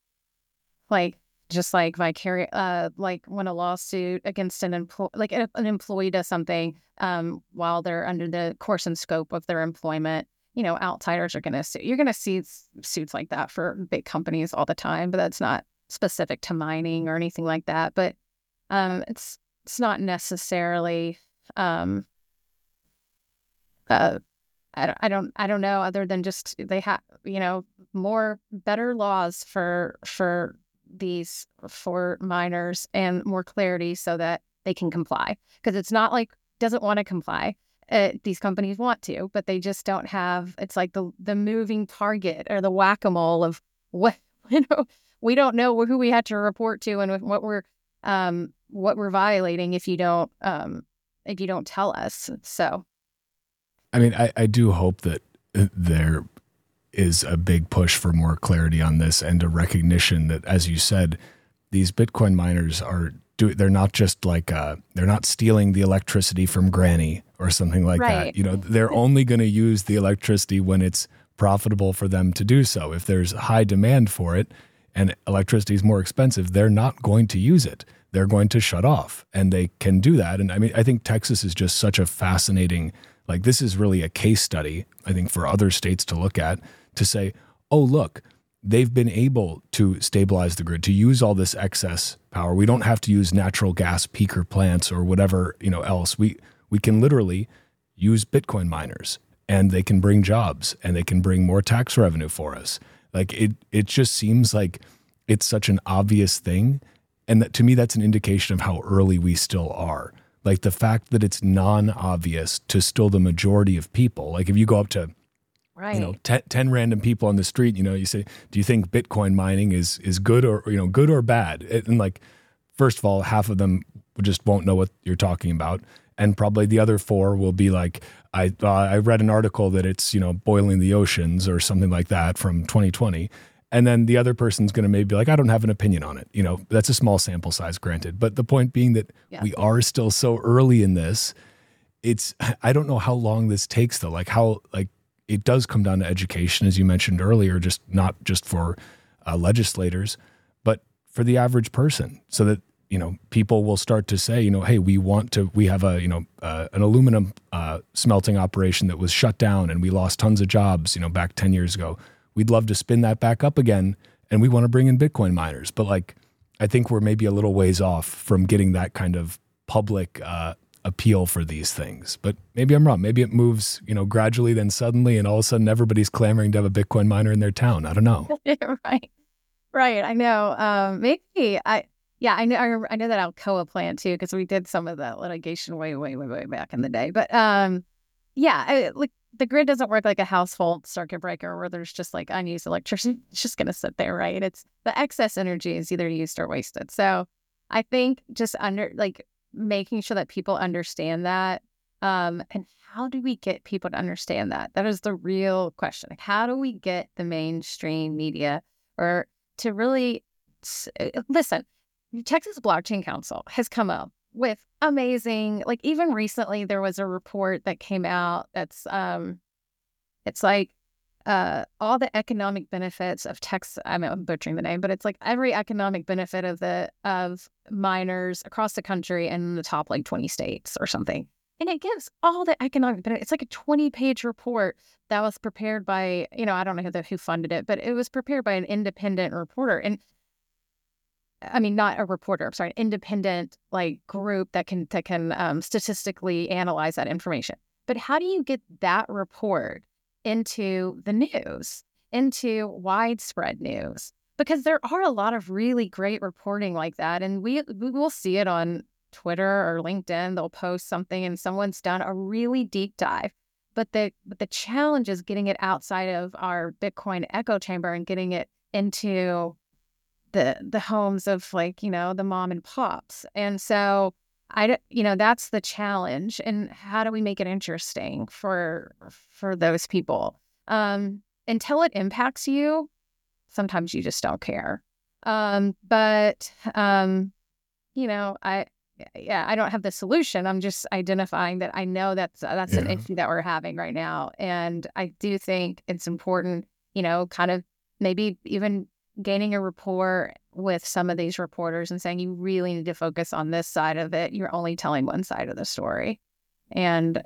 just vicarious, when a lawsuit against an employee does something while they're under the course and scope of their employment, outsiders are going to sue. You're going to see suits like that for big companies all the time, but that's not specific to mining or anything like that. But it's not necessarily. I don't know, other than just they have better laws for miners and more clarity so that they can comply, because it's not doesn't want to comply. These companies want to, but they just don't have. It's like the moving target or the whack-a-mole of what we don't know who we had to report to and what we're violating if you don't tell us. So. I mean, I do hope that there is a big push for more clarity on this and a recognition that, as you said, these Bitcoin miners they're not just they're not stealing the electricity from Granny or something like right. that. They're only going to use the electricity when it's profitable for them to do so. If there's high demand for it and electricity is more expensive, they're not going to use it. They're going to shut off, and they can do that. And I mean, I think Texas is just such a fascinating. This is really a case study, I think, for other states to look at, to say, oh, look, they've been able to stabilize the grid, to use all this excess power. We don't have to use natural gas peaker plants or whatever, else. We can literally use Bitcoin miners, and they can bring jobs, and they can bring more tax revenue for us. It just seems like it's such an obvious thing. And that, to me, that's an indication of how early we still are. The fact that it's non-obvious to still the majority of people. If you go up to Right. 10 random people on the street, you say, do you think Bitcoin mining is good or, good or bad? And like, first of all, half of them just won't know what you're talking about. And probably the other 4 will be like, I read an article that it's, boiling the oceans or something like that from 2020. And then the other person's going to maybe be like, I don't have an opinion on it. That's a small sample size, granted. But the point being that we are still so early in this. I don't know how long this takes though. It does come down to education, as you mentioned earlier, just not just for legislators, but for the average person, so that people will start to say, hey, we have an aluminum smelting operation that was shut down and we lost tons of jobs, back 10 years ago. We'd love to spin that back up again, and we want to bring in Bitcoin miners. But I think we're maybe a little ways off from getting that kind of public appeal for these things. But maybe I'm wrong. Maybe it moves, gradually, then suddenly, and all of a sudden everybody's clamoring to have a Bitcoin miner in their town. I don't know. Right. I know. Maybe I know that Alcoa plant too, because we did some of that litigation way back in the day. But the grid doesn't work like a household circuit breaker where there's just unused electricity. It's just going to sit there, right? It's the excess energy is either used or wasted. So I think just making sure that people understand that. And how do we get people to understand that? That is the real question. How do we get the mainstream media or to really listen? Texas Blockchain Council has come up with amazing, even recently there was a report that came out that's it's all the economic benefits of Texas. I'm butchering the name, but it's every economic benefit of miners across the country and in the top 20 states or something. And it gives all the economic benefits. It's a 20-page report that was prepared by, I don't know who funded it, but it was prepared by an independent reporter. And I mean, not a reporter, I'm sorry, an independent group that can statistically analyze that information. But how do you get that report into the news, into widespread news? Because there are a lot of really great reporting like that. And we will see it on Twitter or LinkedIn. They'll post something and someone's done a really deep dive. But the challenge is getting it outside of our Bitcoin echo chamber and getting it into the homes of the mom and pops. And so that's the challenge. And how do we make it interesting for those people? Until it impacts you, sometimes you just don't care. But I don't have the solution. I'm just identifying that I know that's an issue that we're having right now. And I do think it's important, kind of maybe even gaining a rapport with some of these reporters and saying, you really need to focus on this side of it. You're only telling one side of the story. And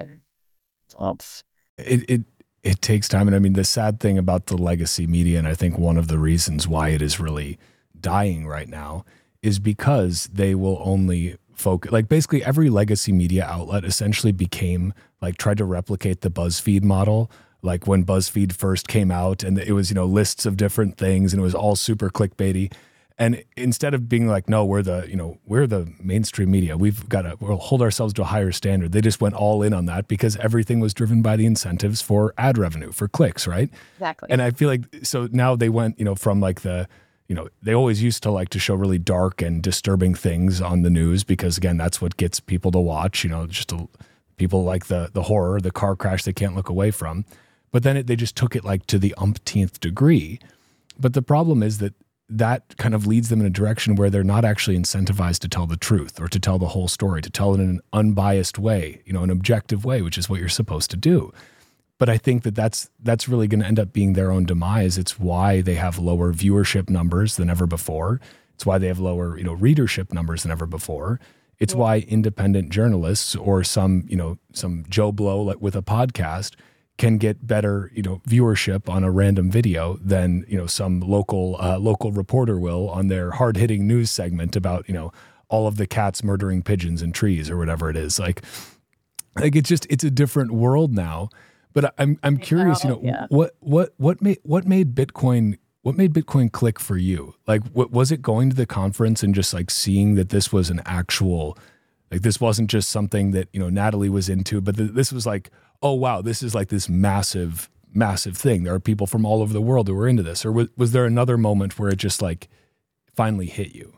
it takes time. And I mean, the sad thing about the legacy media, and I think one of the reasons why it is really dying right now, is because they will only focus, basically every legacy media outlet essentially became tried to replicate the BuzzFeed model. When BuzzFeed first came out and it was, lists of different things and it was all super clickbaity. And instead of being no, we're the mainstream media, we'll hold ourselves to a higher standard. They just went all in on that because everything was driven by the incentives for ad revenue, for clicks, right? Exactly. And I feel so now they went, from they always used to show really dark and disturbing things on the news because again, that's what gets people to watch, people like the horror, the car crash they can't look away from. But then they just took it to the umpteenth degree. But the problem is that kind of leads them in a direction where they're not actually incentivized to tell the truth or to tell the whole story, to tell it in an unbiased way, an objective way, which is what you're supposed to do. But I think that's really going to end up being their own demise. It's why they have lower viewership numbers than ever before. It's why they have lower, readership numbers than ever before. It's why independent journalists or some Joe Blow with a podcast can get better, viewership on a random video than, some local reporter will on their hard-hitting news segment about, all of the cats murdering pigeons in trees or whatever it is. It's a different world now. But I'm curious, what made Bitcoin click for you? What was it going to the conference and just seeing that this was an actual, this wasn't just something that, Natalie was into, but this was oh wow, this is this massive massive thing. There are people from all over the world who are into this. Or was there another moment where it just like finally hit you?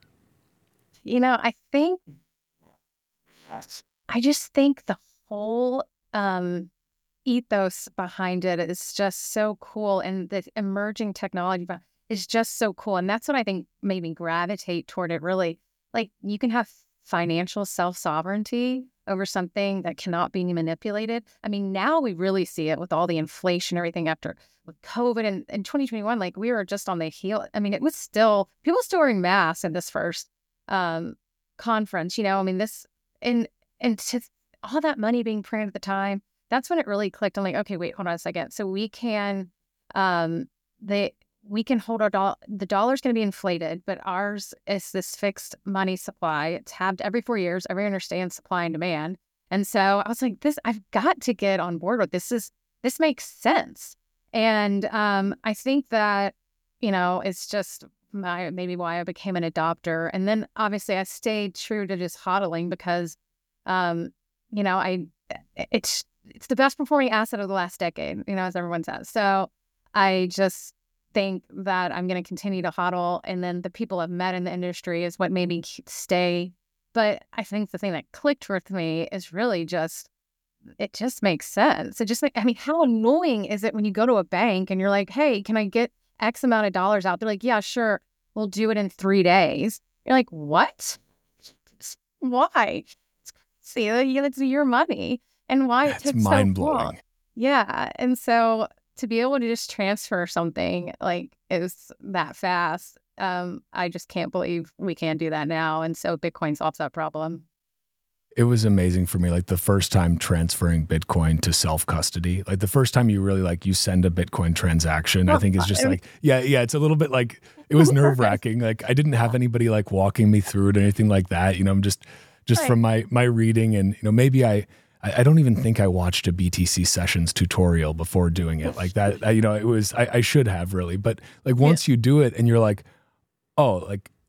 I just think the whole ethos behind it is just so cool. And the emerging technology is just so cool. And that's what I think made me gravitate toward it, really. Like, you can have financial self-sovereignty over something that cannot be manipulated. I mean, now we really see it with all the inflation, everything with COVID and in 2021, like we were just on the heel. I mean, it was people still wearing masks in this first conference, I mean, and to all that money being printed at the time, that's when it really clicked. I'm like, okay, wait, hold on a second. So we can hold the dollar's going to be inflated, but ours is this fixed money supply. It's halved every 4 years. Everyone understands supply and demand. And so I was like, I've got to get on board with this. This makes sense. And I think that, it's just maybe why I became an adopter. And then obviously I stayed true to just hodling because, it's the best performing asset of the last decade, as everyone says. So I just think that I'm going to continue to hodl. And then the people I've met in the industry is what made me stay. But I think the thing that clicked with me is really it just makes sense. How annoying is it when you go to a bank and you're like, hey, can I get X amount of dollars out? They're like, yeah, sure. We'll do it in 3 days. You're like, what? Why? See, it's your money. And why it took mind so blowing. long. Yeah. And so to be able to just transfer something like is that fast, I just can't believe we can't do that now. And so Bitcoin solves that problem. It was amazing for me, like the first time transferring Bitcoin to self-custody, like the first time you really you send a Bitcoin transaction, I think is just it's a little bit like, it was nerve-wracking. Like I didn't have anybody walking me through it or anything like that. I'm just right. From my reading and, maybe I don't even think I watched a BTC Sessions tutorial before doing it like that. It was, I should have really, but once you do it and you're like, oh,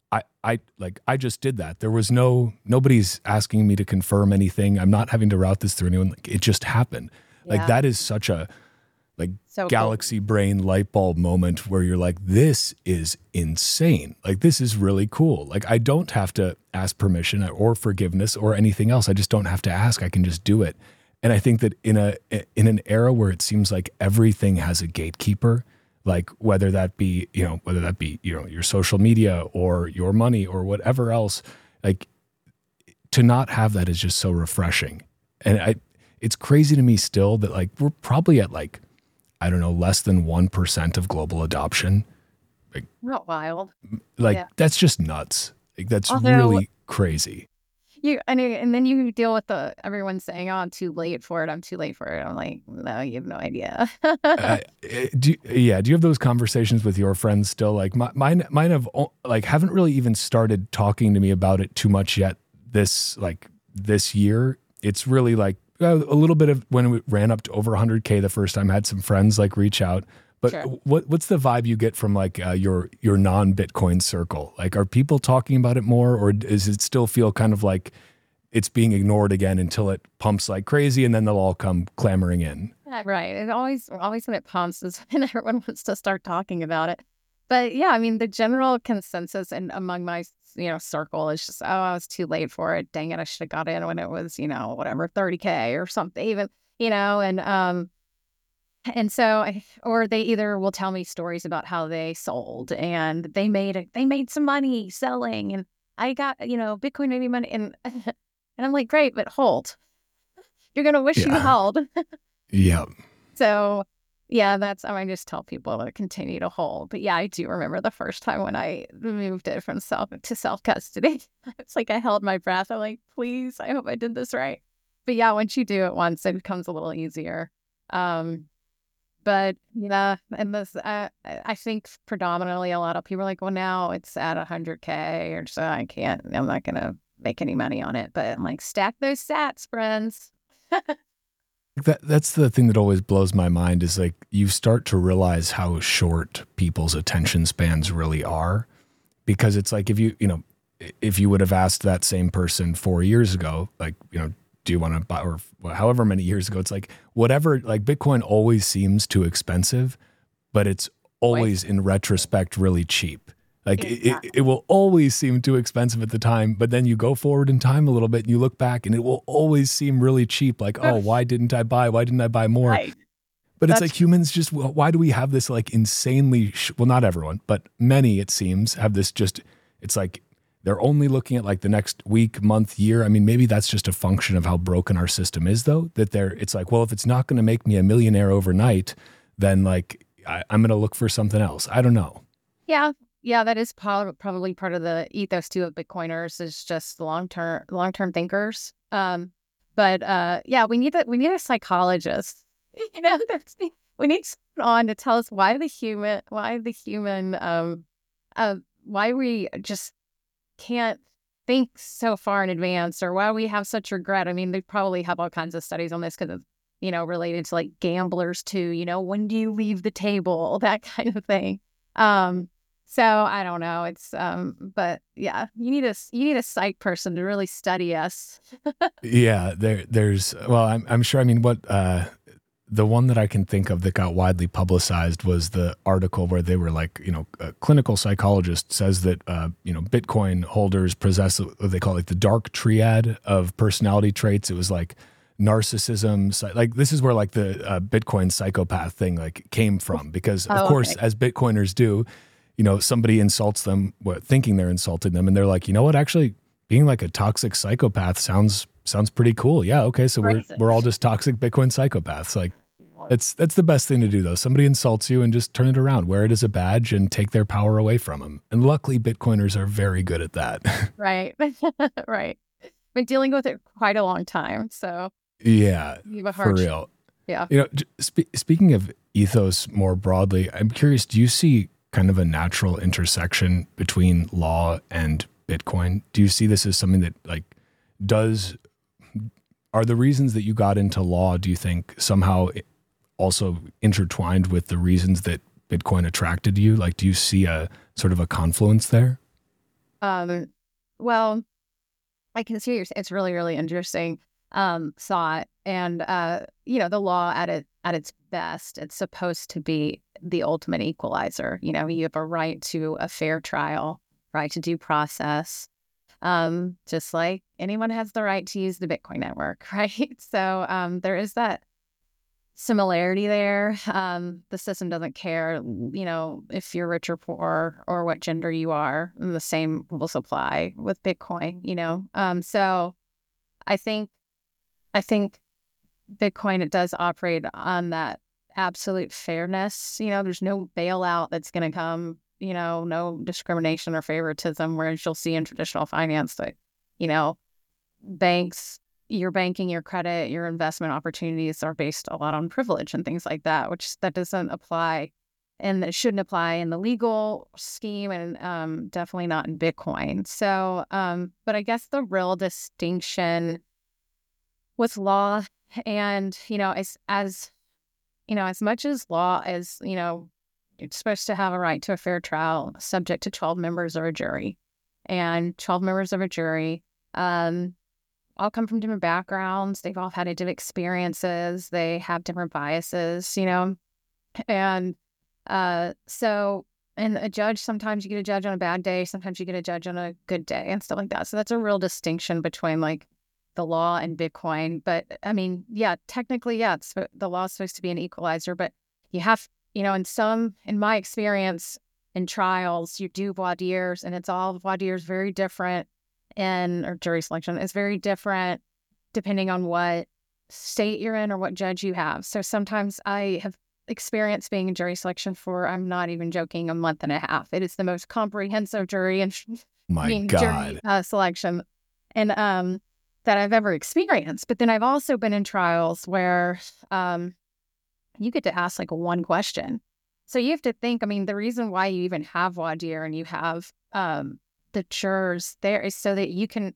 I just did that. There was nobody's asking me to confirm anything. I'm not having to route this through anyone. It just happened. Yeah. That is such a so galaxy brain light bulb moment where you're like, this is insane. This is really cool. I don't have to ask permission or forgiveness or anything else. I just don't have to ask. I can just do it. And I think that in an era where it seems like everything has a gatekeeper, whether that be your social media or your money or whatever else, to not have that is just so refreshing. And it's crazy to me still that we're probably at I don't know, less than 1% of global adoption. Not wild. That's just nuts. That's really crazy. And then you deal with everyone saying, oh, I'm too late for it. I'm too late for it. I'm like, no, you have no idea. Do you have those conversations with your friends still? Mine have haven't really even started talking to me about it too much yet this year. It's really a little bit of when it ran up to over 100K the first time. I had some friends reach out. But sure. What's the vibe you get from your non-Bitcoin circle? Are people talking about it more, or does it still feel kind of like it's being ignored again until it pumps like crazy and then they'll all come clamoring in? Right. And always when it pumps is when everyone wants to start talking about it. But yeah, I mean, the general consensus among my circle is just, oh, I was too late for it. Dang it, I should have got in when it was, whatever, 30K or something even, and so, or they either will tell me stories about how they sold and they made some money selling, and I got, Bitcoin made me money, and I'm like, great, but hold, you're gonna wish you held. Yeah. So, yeah, I just tell people to continue to hold. But yeah, I do remember the first time when I moved it from self custody. It's I held my breath. I'm like, please, I hope I did this right. But yeah, once you do it once, it becomes a little easier. But yeah, and I think predominantly a lot of people are like, well, now it's at 100K or so. I'm not going to make any money on it. But I'm like, stack those sats, friends. That's the thing that always blows my mind is you start to realize how short people's attention spans really are, because it's if you would have asked that same person 4 years ago, do you want to buy, or however many years ago, it's like whatever, like Bitcoin always seems too expensive, but it's always in retrospect really cheap. Like it will always seem too expensive at the time, but then you go forward in time a little bit and you look back and it will always seem really cheap. Like, oh, why didn't I buy? Why didn't I buy more? Right. But it's like humans just, why do we have this like insanely, well, not everyone, but many, it seems, have this just, it's like they're only looking at like the next week, month, year. I mean, maybe that's just a function of how broken our system is though, that it's like, well, if it's not going to make me a millionaire overnight, then like I'm going to look for something else. I don't know. Yeah. Yeah, that is probably part of the ethos too of Bitcoiners is just long-term thinkers. Yeah, we need a psychologist. You know, we need someone on to tell us why we just can't think so far in advance, or why we have such regret. I mean, they probably have all kinds of studies on this because of, related to like gamblers too. When do you leave the table? That kind of thing. So I don't know. It's but yeah, you need a psych person to really study us. Yeah, there's I'm sure. I mean, what the one that I can think of that got widely publicized was the article where they were like, a clinical psychologist says that Bitcoin holders possess what they call like the dark triad of personality traits. It was like narcissism, like this is where like the Bitcoin psychopath thing like came from, because of course, as Bitcoiners do. Somebody insults them, thinking they're insulting them, and they're like, you know what? Actually, being like a toxic psychopath sounds pretty cool. Yeah, okay, so we're all just toxic Bitcoin psychopaths. Like, that's the best thing to do, though. Somebody insults you, and just turn it around, wear it as a badge, and take their power away from them. And luckily, Bitcoiners are very good at that. Right, right. Been dealing with it quite a long time, so yeah, for real. Yeah. Speaking of ethos more broadly, I'm curious. Do you see kind of a natural intersection between law and Bitcoin? Do you see this as something that like are the reasons that you got into law, do you think somehow also intertwined with the reasons that Bitcoin attracted you? Like, do you see a sort of a confluence there? Well, I can see it's really, really interesting thought. And, the law at its best, it's supposed to be the ultimate equalizer. You have a right to a fair trial, right to due process, just like anyone has the right to use the Bitcoin network, right? So there is that similarity there. The system doesn't care, if you're rich or poor or what gender you are, and the same will apply with Bitcoin, so I think Bitcoin, it does operate on that absolute fairness. There's no bailout that's going to come, no discrimination or favoritism, whereas you'll see in traditional finance that, banks, your banking, your credit, your investment opportunities are based a lot on privilege and things like that, which that doesn't apply, and it shouldn't apply in the legal scheme, and definitely not in Bitcoin. So, but I guess the real distinction with law and, as much as law is, it's supposed to have a right to a fair trial subject to 12 members of a jury. And 12 members of a jury all come from different backgrounds. They've all had different experiences. They have different biases, And and a judge, sometimes you get a judge on a bad day. Sometimes you get a judge on a good day and stuff like that. So that's a real distinction between like the law and Bitcoin. But I mean, yeah, technically, yeah, the law is supposed to be an equalizer, but you have, in my experience in trials, you do voir dires, and it's all voir dires very different, or jury selection is very different depending on what state you're in or what judge you have. So sometimes I have experienced being in jury selection for, I'm not even joking, a month and a half. It is the most comprehensive jury jury selection. And, that I've ever experienced. But then I've also been in trials where you get to ask like one question. So you have to think, I mean, the reason why you even have voir dire and you have the jurors there is so that you can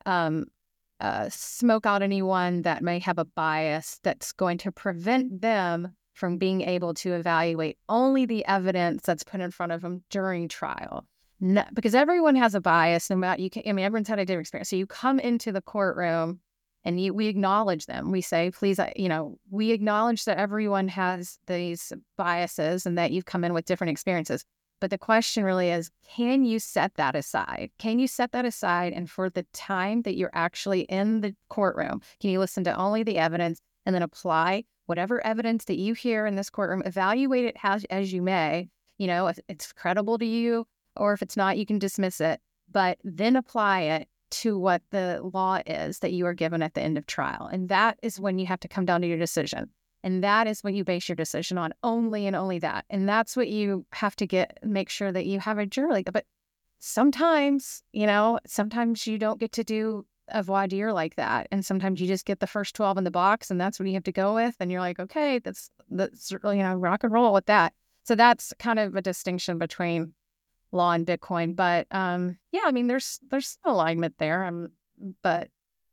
smoke out anyone that may have a bias that's going to prevent them from being able to evaluate only the evidence that's put in front of them during trial. No, because everyone has a bias, everyone's had a different experience. So you come into the courtroom and we acknowledge them. We say, please, we acknowledge that everyone has these biases and that you've come in with different experiences. But the question really is, can you set that aside? Can you set that aside? And for the time that you're actually in the courtroom, can you listen to only the evidence and then apply whatever evidence that you hear in this courtroom, evaluate it as you may, if it's credible to you, or if it's not, you can dismiss it, but then apply it to what the law is that you are given at the end of trial. And that is when you have to come down to your decision. And that is what you base your decision on, only and only that. And that's what you have to make sure that you have a jury. But sometimes, sometimes you don't get to do a voir dire like that. And sometimes you just get the first 12 in the box, and that's what you have to go with. And you're like, okay, that's rock and roll with that. So that's kind of a distinction between law and Bitcoin. But there's some alignment there. But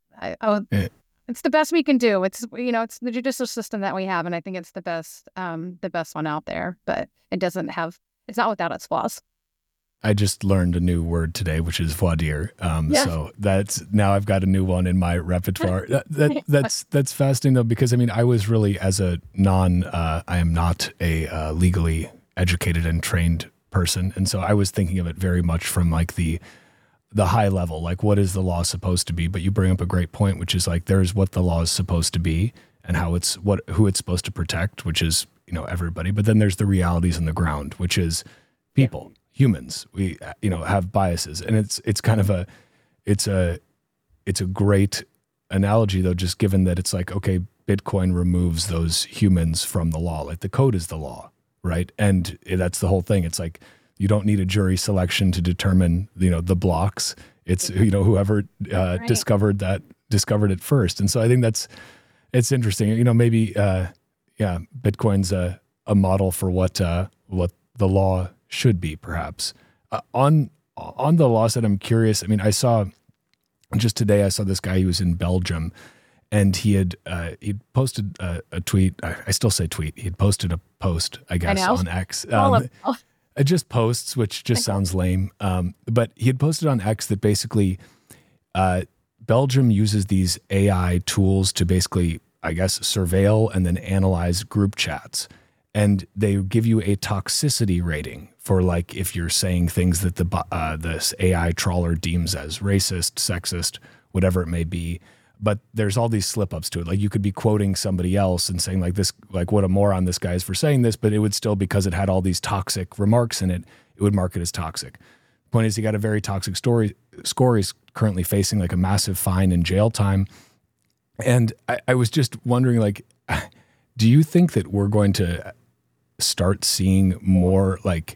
it's the best we can do. It's the judicial system that we have, and I think it's the best one out there. But it's not without its flaws. I just learned a new word today, which is voir dire. So now I've got a new one in my repertoire. That's fascinating though, because I was really, as a I am not a legally educated and trained person, and so I was thinking of it very much from like the high level, like what is the law supposed to be? But you bring up a great point, which is like there's what the law is supposed to be and who it's supposed to protect, which is everybody. But then there's the realities on the ground, which is people. Humans, we have biases, and it's kind of it's a great analogy though, just given that it's like, okay, Bitcoin removes those humans from the law, like the code is the law, right? And that's the whole thing. It's like you don't need a jury selection to determine the blocks. It's whoever discovered it first, and so I think it's interesting. Maybe Bitcoin's a model for what the law should be, perhaps. On the law side, I'm curious. I saw just today, I saw this guy who was in Belgium, and he'd posted a tweet. I still say tweet. He'd posted a post, I guess, on X. Just posts, which just sounds lame. But he had posted on X that basically Belgium uses these AI tools to basically, I guess, surveil and then analyze group chats. And they give you a toxicity rating for like if you're saying things that this AI trawler deems as racist, sexist, whatever it may be. But there's all these slip ups to it. Like you could be quoting somebody else and saying like this, like what a moron this guy is for saying this, but it would still, because it had all these toxic remarks in it, it would mark it as toxic. Point is, he got a very toxic score. He's currently facing like a massive fine and jail time. And I was just wondering, like, do you think that we're going to start seeing more like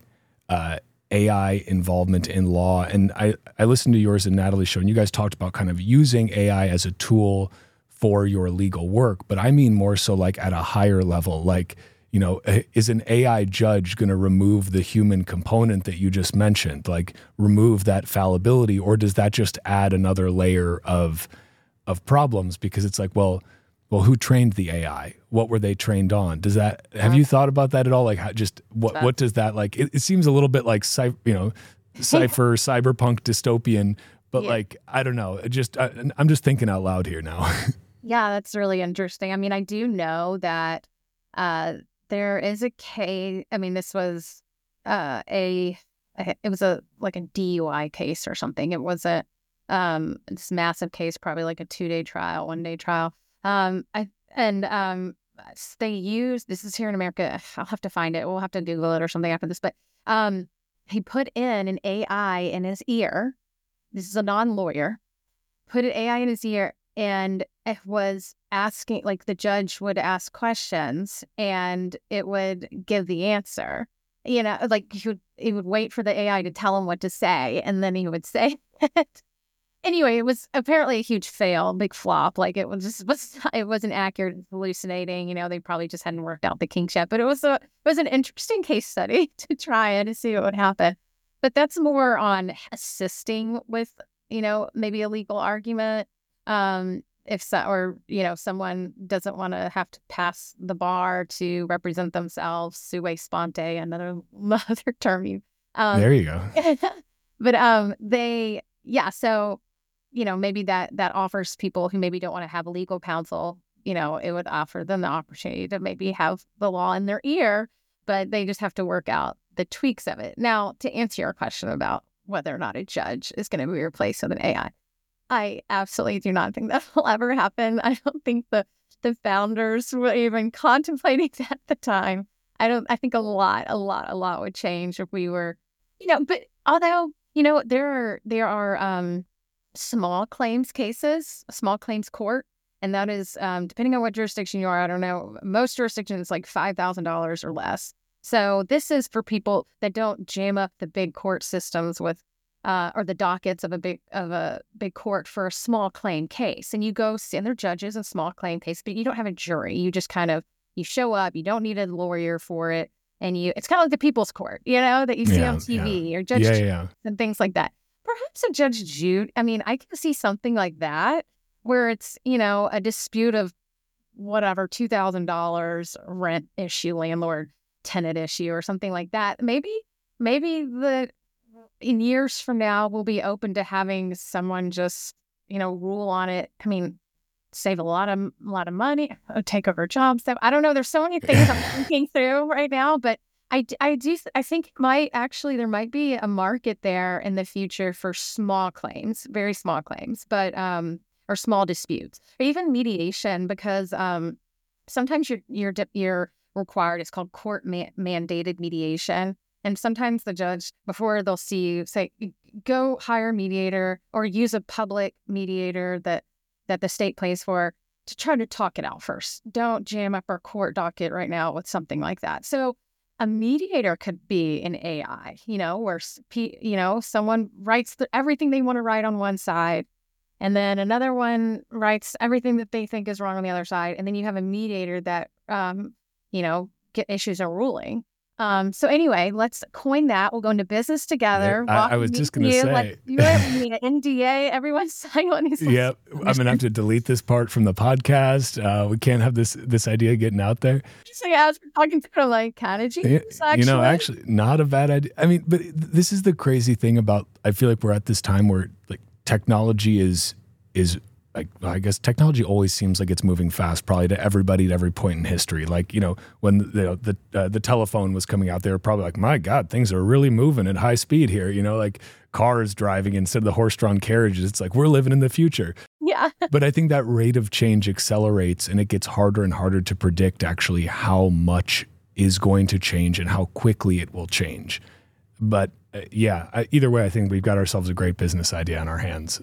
AI involvement in law? And I listened to yours and Natalie's show, and you guys talked about kind of using AI as a tool for your legal work. But I mean more so like at a higher level, like, is an AI judge going to remove the human component that you just mentioned, like remove that fallibility, or does that just add another layer of problems? Because it's like, well, who trained the AI? What were they trained on? Have you thought about that at all? Like, what does that like? It seems a little bit like cyberpunk dystopian, but like, I don't know. I'm just thinking out loud here now. Yeah, that's really interesting. I do know that there is a case. This was it was a DUI case or something. It was this massive case, probably like a 2-day trial, 1-day trial. They use, this is here in America, I'll have to find it. We'll have to Google it or something after this, but he put in an AI in his ear. This is a non-lawyer. Put an AI in his ear, and it was asking, like the judge would ask questions and it would give the answer. Like he would wait for the AI to tell him what to say, and then he would say it. Anyway, it was apparently a huge fail, big flop. Like it wasn't accurate, hallucinating. They probably just hadn't worked out the kinks yet. But it was an interesting case study to try and to see what would happen. But that's more on assisting with, maybe a legal argument. Someone doesn't want to have to pass the bar to represent themselves, sua sponte, another term. There you go. But so. maybe that offers people who maybe don't want to have legal counsel, it would offer them the opportunity to maybe have the law in their ear, but they just have to work out the tweaks of it. Now, to answer your question about whether or not a judge is going to be replaced with an AI, I absolutely do not think that will ever happen. I don't think the founders were even contemplating that at the time. I think a lot would change if we were, but although, there are small claims cases, a small claims court, and that is, depending on what jurisdiction you are, I don't know, most jurisdictions like $5,000 or less. So this is for people that don't jam up the big court systems with, or the dockets of a big court for a small claim case. And you go stand there, judges a small claim case, but you don't have a jury. You just you show up. You don't need a lawyer for it, and it's kind of like the people's court, that you see on TV or Judge Jude and things like that. Perhaps a Judge Jude. I mean, I can see something like that where it's a dispute of whatever $2,000 rent issue, landlord tenant issue, or something like that. Maybe in years from now, we'll be open to having someone just, rule on it. I mean, save a lot of money, take over jobs. I don't know. There's so many things I'm thinking through right now, but I think there might be a market there in the future for small claims, very small claims, but, or small disputes, or even mediation, because, sometimes you're required, it's called court mandated mediation. And sometimes the judge, before they'll see you, say, go hire a mediator or use a public mediator that the state pays for to try to talk it out first. Don't jam up our court docket right now with something like that. So a mediator could be an AI, where, someone writes everything they want to write on one side, and then another one writes everything that they think is wrong on the other side. And then you have a mediator that, get issues a ruling. So anyway, let's coin that. We'll go into business together. Yeah, I was just going to say. We need an NDA. Everyone sign one. Yep. I'm going to have to delete this part from the podcast. We can't have this idea getting out there. So yeah, I was talking to them like, kind of genius, actually. Actually, not a bad idea. I mean, but this is the crazy thing about, I feel like we're at this time where like technology is like, I guess technology always seems like it's moving fast, probably to everybody at every point in history. Like, when the telephone was coming out, they were probably like, my God, things are really moving at high speed here. Like cars driving instead of the horse-drawn carriages. It's like, we're living in the future. Yeah. But I think that rate of change accelerates, and it gets harder and harder to predict actually how much is going to change and how quickly it will change. But either way, I think we've got ourselves a great business idea on our hands.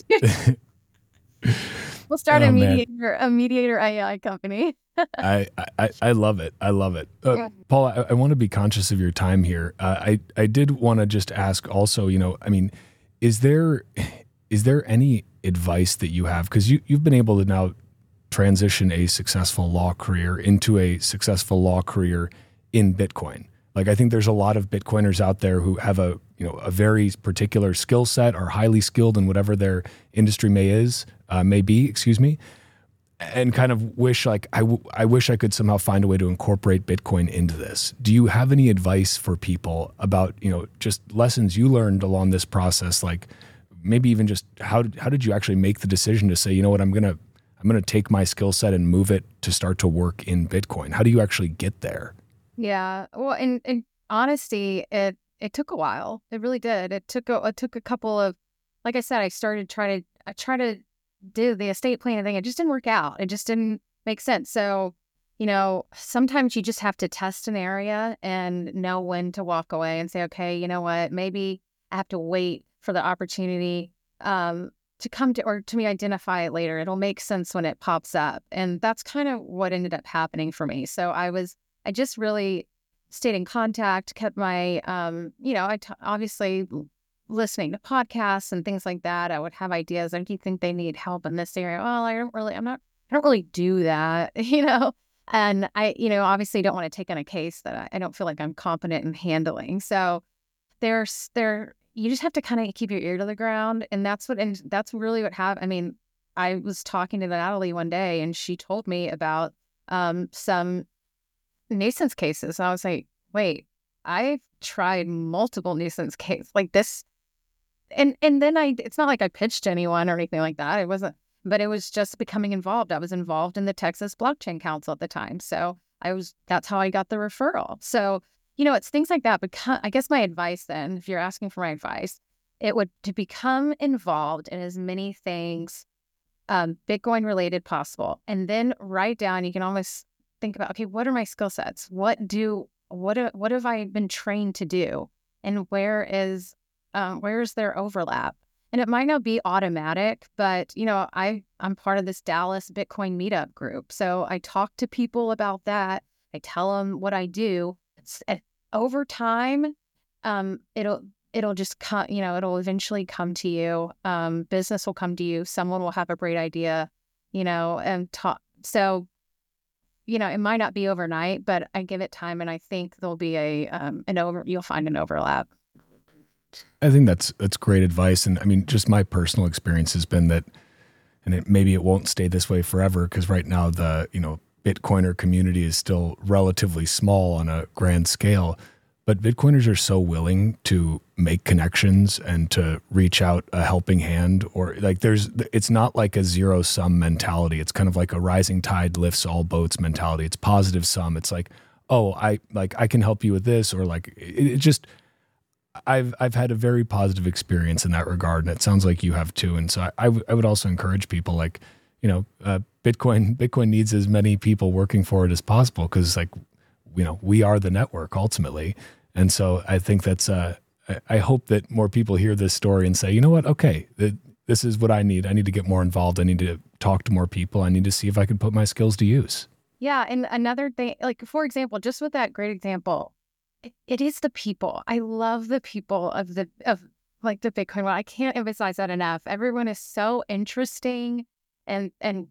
We'll start a mediator AI company. I love it. I love it. Paul, I want to be conscious of your time here. I did want to just ask also, I mean, is there any advice that you have? Because you've been able to now transition a successful law career into a successful law career in Bitcoin. Like, I think there's a lot of Bitcoiners out there who have a very particular skill set, are highly skilled in whatever their industry may be, and kind of wish I wish I could somehow find a way to incorporate Bitcoin into this. Do you have any advice for people about, just lessons you learned along this process? Like maybe even just how did you actually make the decision to say, you know what, I'm going to take my skill set and move it to start to work in Bitcoin? How do you actually get there? Yeah. Well, in honesty, it took a while. It really did. It took a couple of, like I said, I try to do the estate planning thing. It just didn't work out. It just didn't make sense. So, sometimes you just have to test an area and know when to walk away and say, okay, you know what, maybe I have to wait for the opportunity to come to, or to me, identify it later. It'll make sense when it pops up. And that's kind of what ended up happening for me. So I just really stayed in contact, kept my, obviously listening to podcasts and things like that. I would have ideas. Like, do you think they need help in this area? Well, I don't really do that, and I, obviously don't want to take on a case that I don't feel like I'm competent in handling. So you just have to kind of keep your ear to the ground. And that's really what happened. I mean, I was talking to Natalie one day and she told me about some nuisance cases. I was like, wait, I've tried multiple nuisance cases like this. and then it's not like I pitched to anyone or anything like that. It wasn't, but it was just becoming involved. I was involved in the Texas Blockchain Council at the time. So that's how I got the referral. So, it's things like that. Because I guess my advice then, if you're asking for my advice, it would to become involved in as many things Bitcoin related possible. And then write down, you can almost think about, okay, what are my skill sets? What have I been trained to do? And where's their overlap? And it might not be automatic, but I'm part of this Dallas Bitcoin meetup group. So I talk to people about that. I tell them what I do. Over time, it'll just come, it'll eventually come to you. Business will come to you. Someone will have a great idea, and talk. So, it might not be overnight, but I give it time, and I think there'll be you'll find an overlap. I think that's great advice. And I mean, just my personal experience has been that, and maybe it won't stay this way forever, because right now the, Bitcoiner community is still relatively small on a grand scale, but Bitcoiners are so willing to make connections and to reach out a helping hand, or like it's not like a zero sum mentality. It's kind of like a rising tide lifts all boats mentality. It's positive sum. It's like, oh, I can help you with this, or like it just, I've had a very positive experience in that regard, and it sounds like you have too. And so I would also encourage people, like, Bitcoin needs as many people working for it as possible, because like, we are the network ultimately. And so I think that's I hope that more people hear this story and say, you know what, okay, this is what I need. I need to get more involved. I need to talk to more people. I need to see if I can put my skills to use. Yeah, and another thing, like for example, just with that great example, it is the people. I love the people of the Bitcoin world. I can't emphasize that enough. Everyone is so interesting and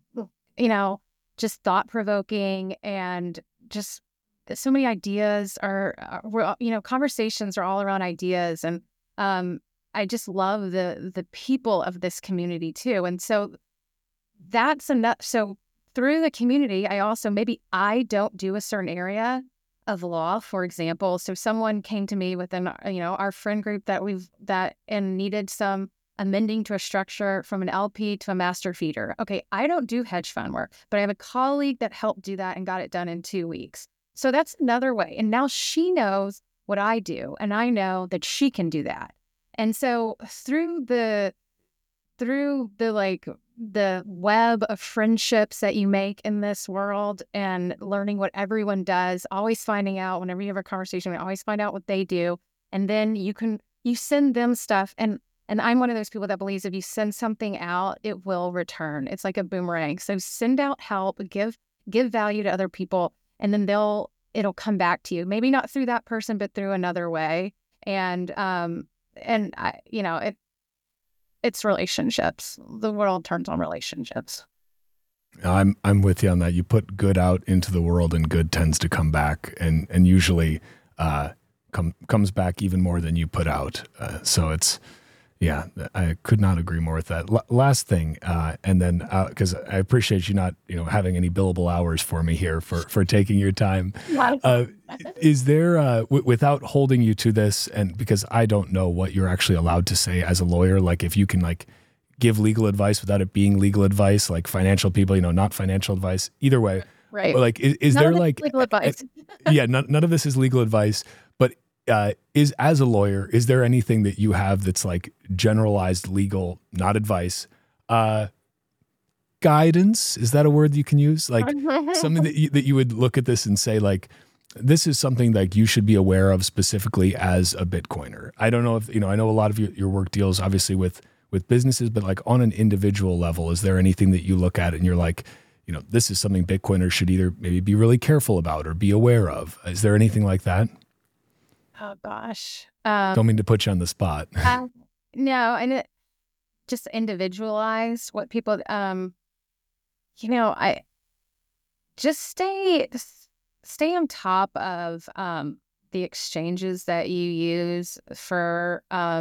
just thought provoking, and just so many ideas conversations are all around ideas, and I just love the people of this community too. And so that's enough. So through the community, maybe I don't do a certain area of law, for example. So someone came to me within, our friend group and needed some amending to a structure from an LP to a master feeder. Okay, I don't do hedge fund work, but I have a colleague that helped do that and got it done in 2 weeks. So that's another way. And now she knows what I do, and I know that she can do that. And so through the web of friendships that you make in this world, and learning what everyone does, always finding out, whenever you have a conversation, we always find out what they do. And then you send them stuff. And I'm one of those people that believes if you send something out, it will return. It's like a boomerang. So send out help, give value to other people, and then it'll come back to you. Maybe not through that person, but through another way. And it's relationships. The world turns on relationships. I'm with you on that. You put good out into the world, and good tends to come back, and usually comes back even more than you put out. So it's, yeah, I could not agree more with that. Last thing, and then because I appreciate you not having any billable hours for me here for taking your time. Is there without holding you to this, and because I don't know what you're actually allowed to say as a lawyer, like if you can like give legal advice without it being legal advice, like financial people, not financial advice, either way, right? Like is there like legal advice? Yeah, none of this is legal advice, but as a lawyer, is there anything that you have that's like generalized legal, not advice, guidance? Is that a word you can use? Like something that you would look at this and say, like, this is something like you should be aware of specifically as a Bitcoiner. I don't know if, I know a lot of your work deals obviously with businesses, but like on an individual level, is there anything that you look at and you're like, this is something Bitcoiners should either maybe be really careful about or be aware of? Is there anything like that? Oh gosh. Don't mean to put you on the spot. No, and it just individualized what people, I just stay on top of the exchanges that you use for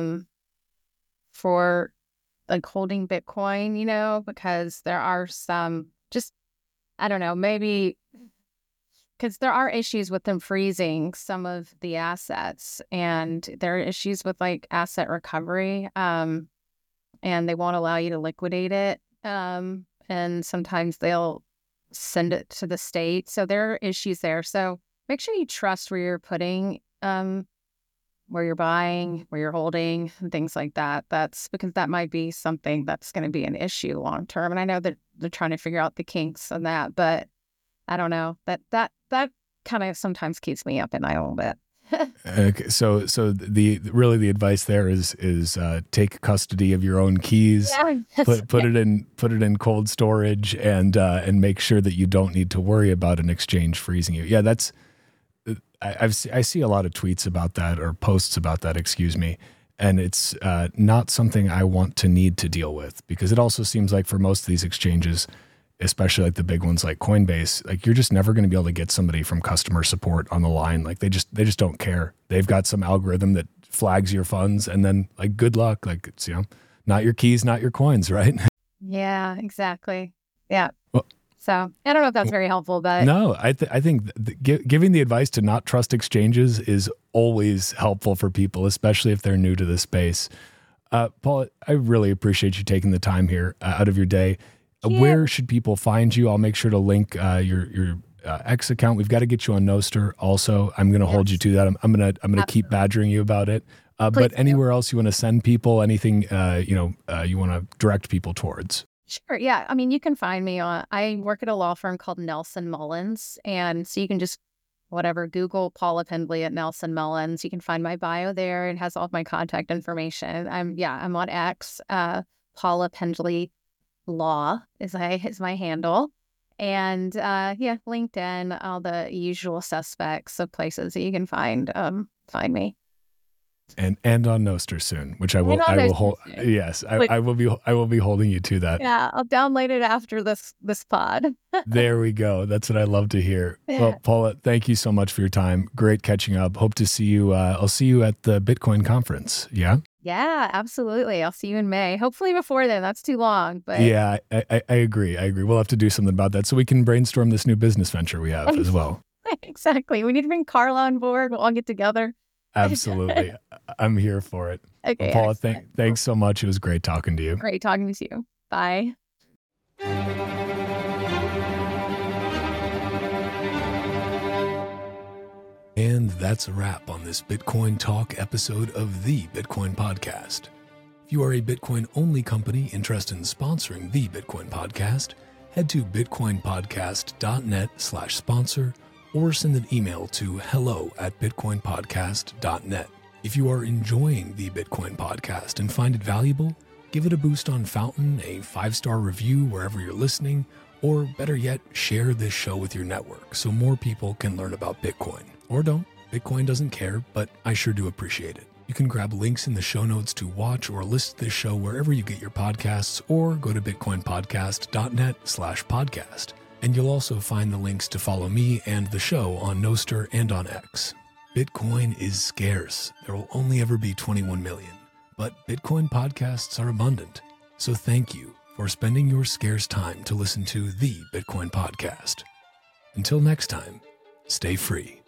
like holding Bitcoin, because there are some just, I don't know, maybe because there are issues with them freezing some of the assets, and there are issues with like asset recovery, and they won't allow you to liquidate it. And sometimes they'll send it to the state. So there are issues there. So make sure you trust where you're putting, where you're buying, where you're holding, and things like that. That's because that might be something that's going to be an issue long term. And I know that they're trying to figure out the kinks on that, but I don't know. That kind of sometimes keeps me up at night a little bit. Okay, so the advice there is take custody of your own keys, put it in cold storage, and make sure that you don't need to worry about an exchange freezing you. Yeah, that's I see a lot of tweets about that, or posts about that, excuse me, and it's not something I want to need to deal with, because it also seems like for most of these exchanges, especially like the big ones like Coinbase, like you're just never going to be able to get somebody from customer support on the line. Like they just don't care. They've got some algorithm that flags your funds, and then like, good luck. Like, it's, not your keys, not your coins, right? Yeah, exactly. Yeah. Well, so I don't know if that's very helpful, but no, I think giving the advice to not trust exchanges is always helpful for people, especially if they're new to the space. Paula, I really appreciate you taking the time here out of your day. Yeah. Where should people find you? I'll make sure to link your X account. We've got to get you on Nostr. Also, I'm going to hold you to that. I'm going to keep badgering you about it. But anywhere else you want to send people, anything you want to direct people towards? Sure. Yeah. I mean, you can find me I work at a law firm called Nelson Mullins, and so you can just Google Paula Pendley at Nelson Mullins. You can find my bio there. It has all of my contact information. I'm on X. Paula Pendley Law is my handle, and LinkedIn, all the usual suspects of places that you can find me. And on Nostr soon, which I will hold. Yes, I will be holding you to that. Yeah, I'll download it after this pod. There we go. That's what I love to hear. Well, Paula, thank you so much for your time. Great catching up. Hope to see you. I'll see you at the Bitcoin conference. Yeah. Yeah, absolutely. I'll see you in May. Hopefully before then. That's too long. But yeah, I agree. We'll have to do something about that so we can brainstorm this new business venture we have as well. Exactly. We need to bring Carla on board. We'll all get together. Absolutely. I'm here for it. Okay. Well, Paula, thanks so much. It was great talking to you. Great talking to you. Bye. And that's a wrap on this Bitcoin Talk episode of the Bitcoin Podcast. If you are a Bitcoin-only company interested in sponsoring the Bitcoin Podcast, head to bitcoinpodcast.net/sponsor or send an email to hello@bitcoinpodcast.net. If you are enjoying the Bitcoin Podcast and find it valuable, give it a boost on Fountain, a 5-star review wherever you're listening, or better yet, share this show with your network so more people can learn about Bitcoin. Or don't. Bitcoin doesn't care, but I sure do appreciate it. You can grab links in the show notes to watch or listen to this show wherever you get your podcasts, or go to bitcoinpodcast.net/podcast. And you'll also find the links to follow me and the show on Nostr and on X. Bitcoin is scarce. There will only ever be 21 million. But Bitcoin podcasts are abundant. So thank you for spending your scarce time to listen to the Bitcoin Podcast. Until next time, stay free.